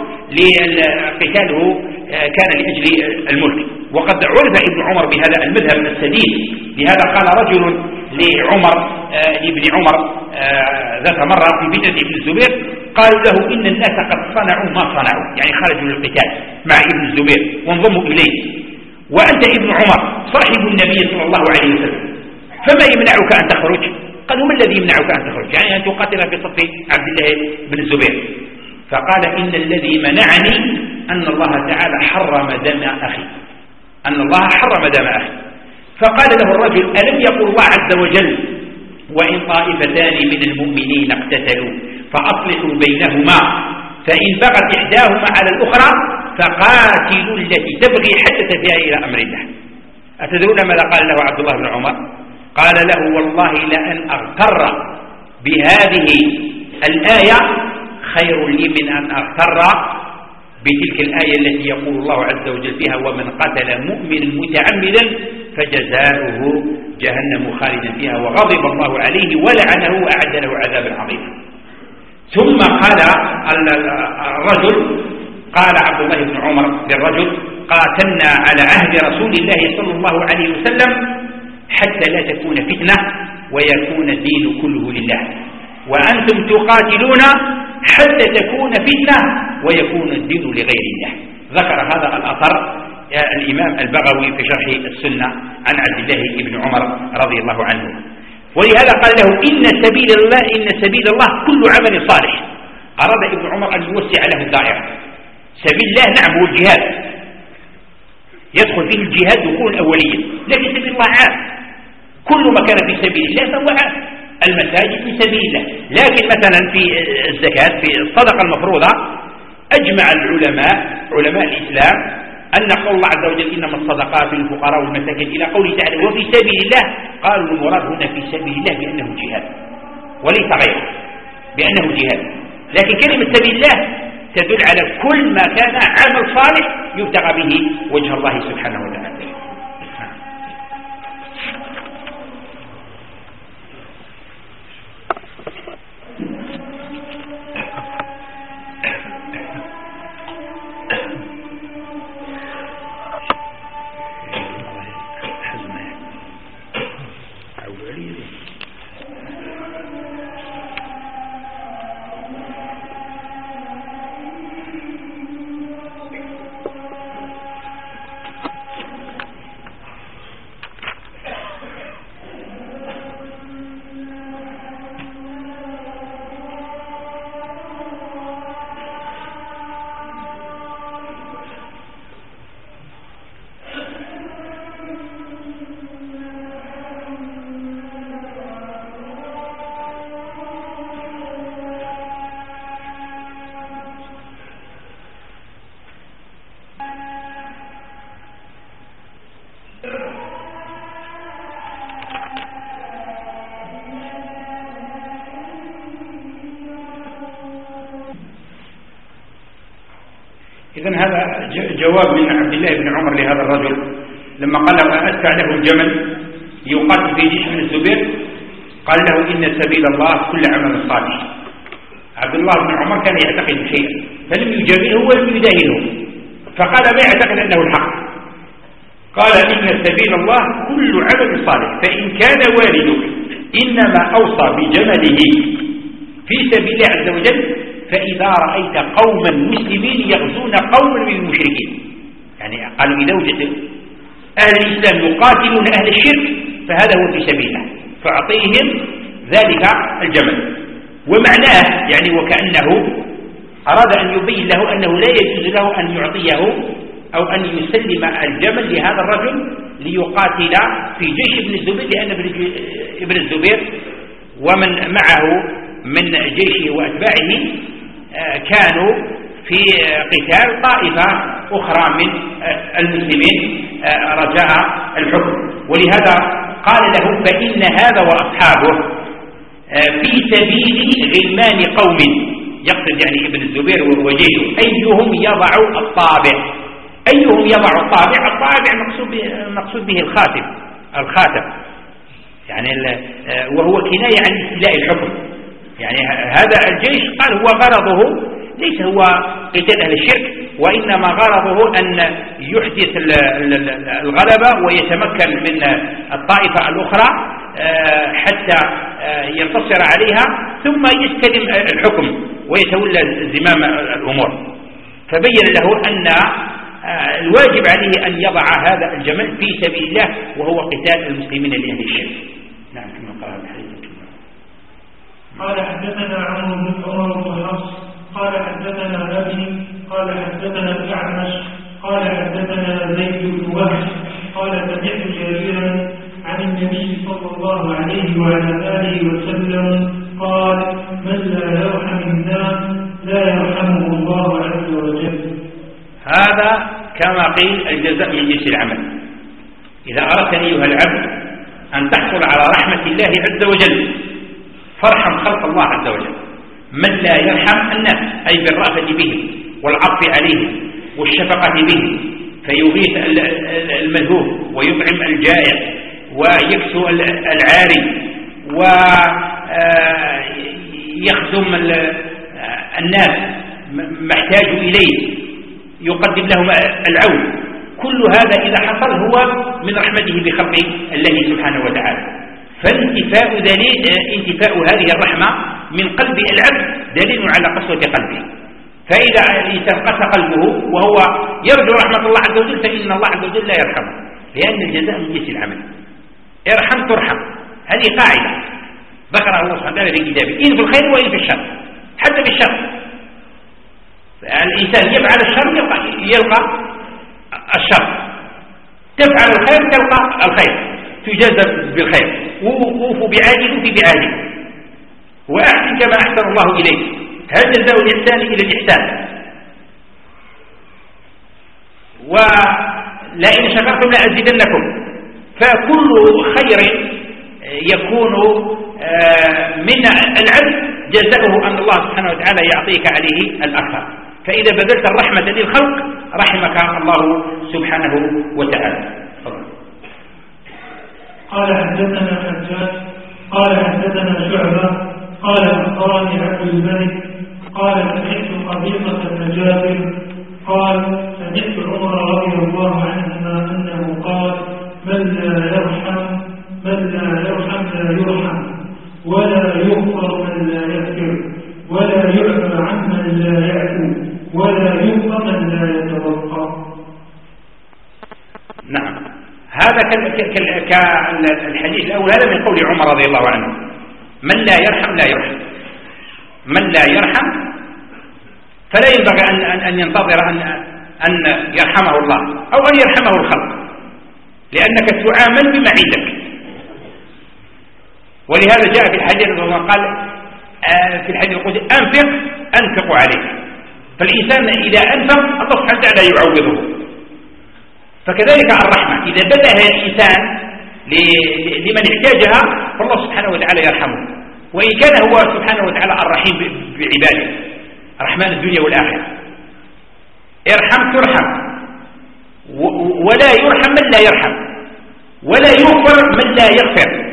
لقتاله كان لأجل الملك، وقد عرف ابن عمر بهذا المذهب السديد. لهذا قال رجل لعمر لابن عمر ذات مرة في فتنة ابن الزبير، قالوا له إن الناس قد صنعوا ما صنعوا، يعني خرجوا للقتال مع ابن الزبير وانضموا إليه، وأنت ابن عمر صاحب النبي صلى الله عليه وسلم، فما يمنعك أن تخرج؟ قالوا ما الذي يمنعك أن تخرج؟ يعني أن تقاتل في صف عبد الله بن الزبير. فقال إن الذي منعني أن الله تعالى حرم دم أخي، أن الله حرم دم أخي. فقال له الرجل ألم يقول الله عز وجل وإن طائفتان من المؤمنين اقتتلوا فأصلحوا بينهما فإن بغت إحداهما على الأخرى فقاتلوا التي تبغي حتى تفيء إلى أمر الله. أتدرون ماذا قال له عبد الله بن عمر؟ قال له والله لأن أغتر بهذه الآية خير لي من أن أغتر بتلك الآية التي يقول الله عز وجل فيها ومن قتل مؤمن متعمدا فجزاؤه جهنم خالدا فيها وغضب الله عليه ولعنه وأعد له عذابا عظيما. ثم قال الرجل، قال عبد الله بن عمر للرجل قاتلنا على عهد رسول الله صلى الله عليه وسلم حتى لا تكون فتنة ويكون الدين كله لله. وأنتم تقاتلون حتى تكون فتنة ويكون الدين لغير الله. ذكر هذا الأثر الإمام البغوي في شرح السنة عن عبد الله بن عمر رضي الله عنه. ولهذا قال له إن سبيل الله إن سبيل الله كل عمل صالح. أراد ابن عمر أن يوسع له الدائرة. سبيل الله نعم هو الجهاد، يدخل فيه الجهاد دخول أوليا، لكن سبيل الله عام، كل ما كان في سبيل الله فهو عام. المساجد في سبيل الله، لكن مثلا في الزكاة في الصدقة المفروضة أجمع العلماء علماء الإسلام أن قول الله عز وجل إنما الصدقات للفقراء والمساكين إلى قوله تعالى وفي سبيل الله، قالوا المراد هنا في سبيل الله بأنه جهاد وليس غيره، بأنه جهاد. لكن كلمة سبيل الله تدل على كل ما كان عمل صالح يبتغى به وجه الله سبحانه وتعالى. إذن هذا جواب من عبد الله بن عمر لهذا الرجل لما قال له أدفع له الجمل ليقاتل في جيش من الزبير، قال له إن سبيل الله كل عمل صالح. عبد الله بن عمر كان يعتقد شيئا فلم يجامله ولم يداهنه، فقال ما يعتقد أنه الحق، قال إن سبيل الله كل عمل صالح، فإن كان والدك إنما أوصى بجمله في سبيل الله عز وجل فإذا رأيت قوما مسلمين يغزون قوما من المشركين، يعني قالوا إذا وجدت أهل الإسلام يقاتلون أهل الشرك فهذا هو في سبيل الله، فأعطيهم ذلك الجمل. ومعناه يعني وكأنه أراد أن يبين له أنه لا يجوز له أن يعطيه أو أن يسلم الجمل لهذا الرجل ليقاتل في جيش ابن الزبير، لأن ابن الزبير ومن معه من جيشه وأتباعه كانوا في قتال طائفة أخرى من المسلمين رجاء الحكم. ولهذا قال له فإن هذا وأصحابه في سبيل غلمان قوم، يقصد يعني ابن الزبير وجيشه، أيهم يضع الطابع، أيهم يضع الطابع، الطابع مقصود به, مقصود به الخاتم الخاتم يعني وهو كناية عن استيلاء الحكم. يعني هذا الجيش قال هو غرضه ليس هو قتال أهل الشرك، وإنما غرضه أن يحدث الغلبة ويتمكن من الطائفة الأخرى حتى ينتصر عليها ثم يستلم الحكم ويتولى زمام الأمور. فبين له أن الواجب عليه أن يضع هذا الجمل في سبيل الله وهو قتال المسلمين لأهل الشرك. نعم كما قال الحديث. قال حدثنا عمرو بن عمر بن حفص قال حدثنا أبي قال حدثنا الأعمش قال حدثنا زيد بن وهب قال سمعت جابرا عن النبي صلى الله عليه وعلى آله وسلم قال من لا يرحم الناس لا يرحمه الله عز وجل. هذا كما قيل الجزاء من جنس العمل. إذا أردت أيها العبد أن تحصل على رحمة الله عز وجل فارحم خلق الله عز وجل. من لا يرحم الناس أي بالرأفة بهم والعطف عليهم والشفقة بهم، فيغيث الملهوف ويطعم الجائع ويكسو العاري ويخدم الناس محتاج إليه يقدم لهم العون. كل هذا إذا حصل هو من رحمته بخلق الله سبحانه وتعالى. فانتفاء دليل انتفاء هذه الرحمة من قلب العبد دليل على قسوة قلبه. فإذا الإنسان قسى قلبه وهو يرجو رحمة الله عز وجل فإن الله عز وجل لا يرحمه، لأن الجزاء من جنس العمل. ارحم ترحم، هذه قاعدة ذكرها الله سبحانه وتعالى في كتابه، إن في الخير وإن في الشر، حتى في الشر الإنسان يفعل الشر يلقى, يلقى الشر، تفعل الخير تلقى الخير، تجازى بالخير. ووفوا بعاجل في بعاجل وأحسن كما أحسن الله إليك، هل جزاء الإحسان إلى الإحسان. ولئن شكرتم لأزيدنكم، فكل خير يكون من العبد جزاؤه أن الله سبحانه وتعالى يعطيك عليه الأكثر. فإذا بذلت الرحمة للخلق رحمك الله سبحانه وتعالى. قال حدثنا حجاج قال حدثنا شعبة قال أخبرني عبد الملك قال سمعت قبيصة بن جابر قال سمعت عمر رضي الله عنهما أنه قال من لا يرحم من لا يرحم لا يرحم ولا يغفر من لا يذكر ولا يعفى عمن لا يعفو ولا يبقى من لا يتوقع. نعم، هذا كالحديث الأول، هذا من قول عمر رضي الله عنه، من لا يرحم لا يرحم، من لا يرحم فلا ينبغي أن, أن ينتظر أن, أن يرحمه الله أو أن يرحمه الخلق، لأنك تعامل بما عندك. ولهذا جاء في الحديث قال في الحديث القدسي أنفق أنفق عليك، فالإنسان إذا أنفق الله سبحانه وتعالى يعوضه. فكذلك الرحمة إذا بدأها الإنسان لمن احتاجها فالله سبحانه وتعالى يرحمه، وإن كان هو سبحانه وتعالى الرحيم بعباده رحمن الدنيا والآخرة. ارحم ترحم، ولا يرحم من لا يرحم، ولا يغفر من لا يغفر.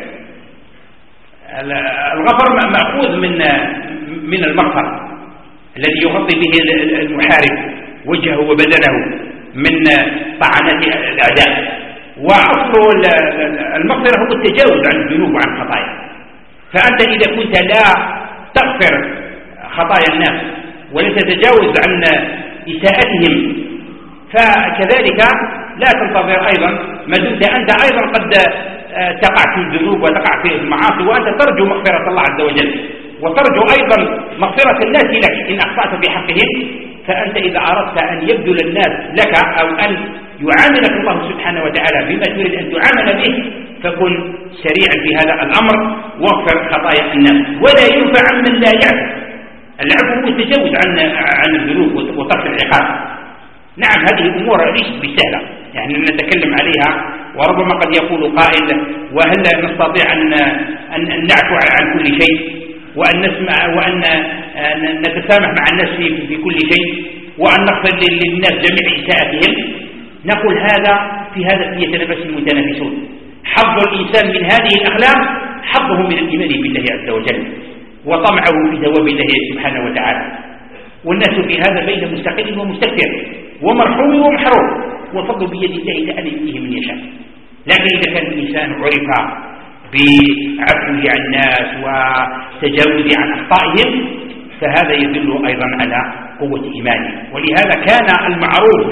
الغفر مأخوذ من من المغفر الذي يغطي به المحارب وجهه وبدنه من طعنات الأعداء. وأصل المغفرة هو التجاوز عن الذنوب وعن الخطايا. فأنت إذا كنت لا تغفر خطايا الناس ولا تتجاوز عن إساءتهم فكذلك لا تنتظر أيضا ما دمت أنت أيضا قد تقع في الذنوب وتقع في المعاصي وأنت ترجو مغفرة الله عز وجل وترجو أيضا مغفرة الناس لك إن أخطأت بحقهم. فأنت إذا أردت أن يبذل الناس لك أو أن يعاملك الله سبحانه وتعالى بما تريد أن تعامل به فكن سريعا في هذا الأمر واغفر خطايا الناس. ولا ينفع عمن لا يعفو. العفو هو التجاوز عن عن الذنوب وترك العقاب. نعم هذه أمور ليست بسهلة يعني نتكلم عليها، وربما قد يقول قائل وهل نستطيع أن أن نعفو عن كل شيء وأن نسمع وأن نتسامح مع الناس في, في كل شيء وأن نغفر للناس جميع إساءتهم؟ نقول هذا في هذا يتنافس المتنافسون. حظ الإنسان من هذه الأخلاق حظه من الإيمان بالله عز وجل وطمعه في ثواب الله سبحانه وتعالى. والناس في هذا بين مستقل ومستكبر ومرحوم ومحروم، والفضل بيد الله تعالى يؤتيه من يشاء. لكن إذا كان الإنسان عرف بعفوه عن الناس وتجاوزه عن أخطائهم فهذا يدل أيضا على قوة إيمانه. ولهذا كان المعروف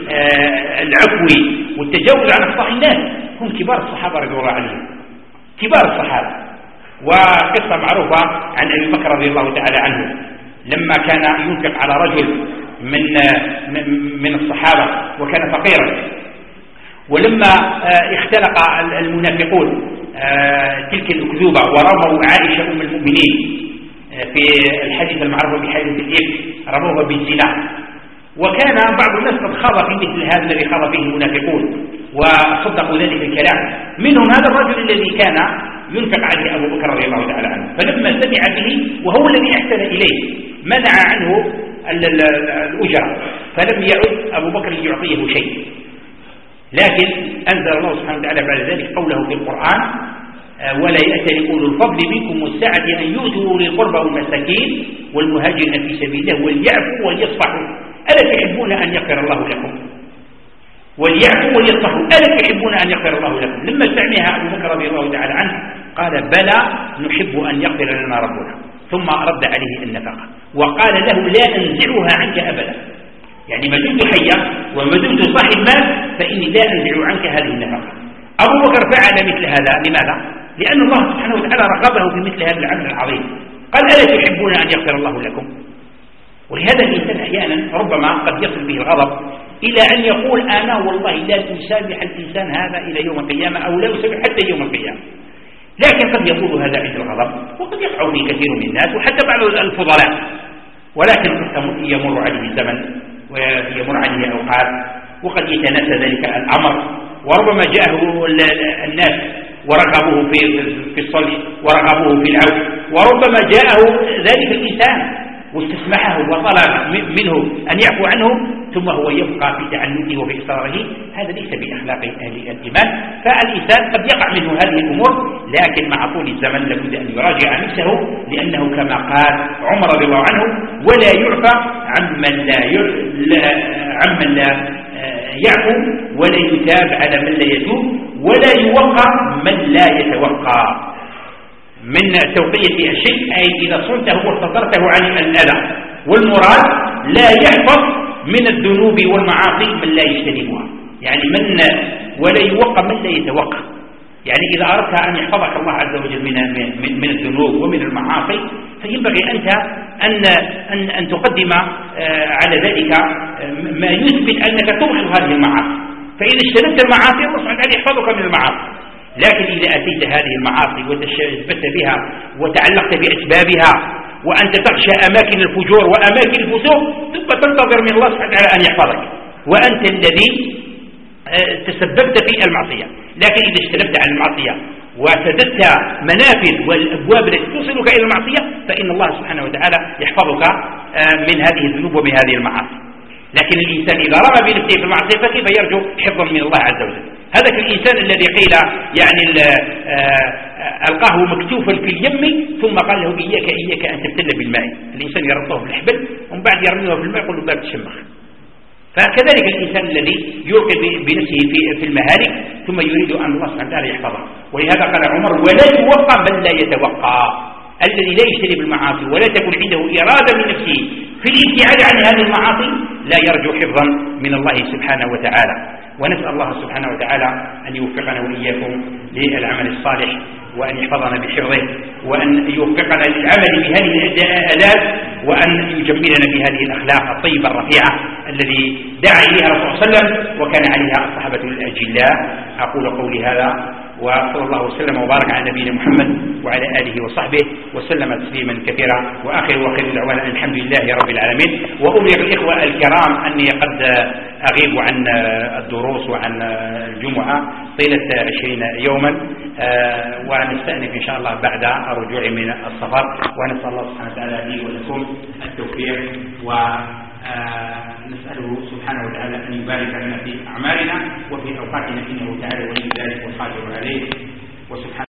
بالعفو والتجاوز عن أخطاء الناس هم كبار الصحابة رضي الله عنهم، كبار الصحابة. وقصة معروفة عن أبي بكر رضي الله تعالى عنه لما كان ينفق على رجل من من الصحابة وكان فقيرا، ولما اختلق المنافقون تلك الأكذوبة ورموا عائشة أم المؤمنين في الحديث المعروف بحادث الإفك رموها بالزنا، وكان بعض الناس قد خاض في مثل هذا الذي خاض فيه المنافقون وصدقوا ذلك الكلام. منهم هذا الرجل الذي كان ينفق عليه أبو بكر رضي الله تعالى عنه، فلما سمع به وهو الذي أحسن إليه منع عنه الأجرة فلم يعد أبو بكر يعطيه شيء. لكن أنزل الله سبحانه وتعالى بعد ذلك قوله في القرآن ولا يأتل أولو الفضل منكم والسعة أن يؤتوا أولي القربى والمساكين والمهاجرين في سبيل الله وليعفوا وليصفحوا ألا تحبون أن يغفر الله لكم وليعفوا وليصفحوا ألا تحبون أن يغفر الله لكم. لما سمعها أبو بكر رضي الله تعالى عنه قال بلى نحب أن يغفر لنا ربنا. ثم رد عليه النفقة وقال له لا أنزعها عنك أبدا، يعني ما دمت حيا وما دمت صاحب مال فإني لا أنزع عنك هذه النفقة. أبو بكر فعل مثل هذا، لماذا؟ لأن الله سبحانه وتعالى رغبه في مثل هذا العمل العظيم، قال ألا تحبون أن يغفر الله لكم؟ ولهذا الإنسان أحيانا ربما قد يصل به الغضب إلى أن يقول أنا والله لا تسامح الإنسان هذا إلى يوم القيامة أو لا يسامح حتى يوم القيامة، لكن قد يقول هذا عند الغضب وقد يقع في كثير من الناس وحتى بعض الفضلاء، ولكن يمر عليه زمن ويمر عليه أوقات وقد يتناسى ذلك الأمر، وربما جاءه الناس ورغبوه في في الصلح ورغبوه في العون، وربما جاءه ذلك الإنسان واستسمحه وطلب منه أن يعفو عنه ثم هو يبقى في تعنته وفي إصراره، هذا ليس بأخلاق أهل الإيمان. فالإنسان قد يقع منه هذه الأمور، لكن مع طول الزمن لابد أن يراجع نفسه، لأنه كما قال عمر رضي الله عنه ولا يعفى عمن لا عمن لا يعفو ولا يتاب على من لا يتوب ولا يوقع من لا يتوقع. من توقية الشيء أي إذا صنته واختصرته عن الأذى، والمراد لا يحفظ من الذنوب والمعاصي من لا يجتنبها، يعني من ولا يوقع من لا يتوقع، يعني إذا أردت أن يحفظك الله عز وجل من من, من الذنوب ومن المعاصي فينبغي أنت أن أن, أن تقدم على ذلك ما يثبت أنك تبغض هذه المعاصي، فإذا اجتنبت المعاصي الله سبحانه وتعالى يحفظك من المعاصي. لكن إذا أتيت هذه المعاصي وتشبثت بها وتعلقت بأسبابها وأنت تخشى أماكن الفجور وأماكن الفسوق ثم تنتظر من الله سبحانه وتعالى أن يحفظك وأنت الذي تسببت في المعصية. لكن إذا اجتنبت عن المعصية وسددت منافذ والأبواب التي توصلك إلى المعصية فإن الله سبحانه وتعالى يحفظك من هذه الذنوب ومن هذه المعاصي. لكن الإنسان إذا رمى بنفسه في المعصية فكيف يرجو حفظا من الله عز وجل؟ هذا الإنسان الذي قيل يعني ألقاه مكتوفا في اليم ثم قال له إياك إياك أن تبتل بالماء، الإنسان يربطه بالحبل ومن بعد يرميه في الماء يقول له باب تشمخ. فكذلك الإنسان الذي يلقي بنفسه في المهالك ثم يريد أن الله سبحانه وتعالى يحفظه. ولهذا قال عمر ولا يوقع من لا يتوقع، الذي لا يجتنب المعاصي ولا تكون عنده إرادة من نفسه في الابتعاد عن هذه المعاصي لا يرجو حفظا من الله سبحانه وتعالى. ونسأل الله سبحانه وتعالى أن يوفقنا وإياكم للعمل الصالح وأن يحفظنا بحفظه وأن يوفقنا للعمل بهذه الآداب وأن يجملنا بهذه الأخلاق الطيبة الرفيعة الذي دعا إليها الرسول صلى الله عليه وسلم وكان عليها الصحابة الأجلاء. أقول قولي هذا وصلى الله وسلم وبارك على نبينا محمد وعلى آله وصحبه وسلم تسليما كثيرا. وآخر وآخر دعوانا الحمد لله رب العالمين. وأبلغ الإخوة الكرام أني قد أغيب عن الدروس وعن الجمعة طيلة عشرين يوما ونستأنف إن شاء الله بعد رجوعي من السفر، ونسأل الله سبحانه وتعالى لي ولكم التوفيق ونسأله سبحانه وتعالى أن يبارك لنا في أعمالنا وفي أوقاتنا إنه تعالى ولي ذلك والقادر عليه. وسبحانه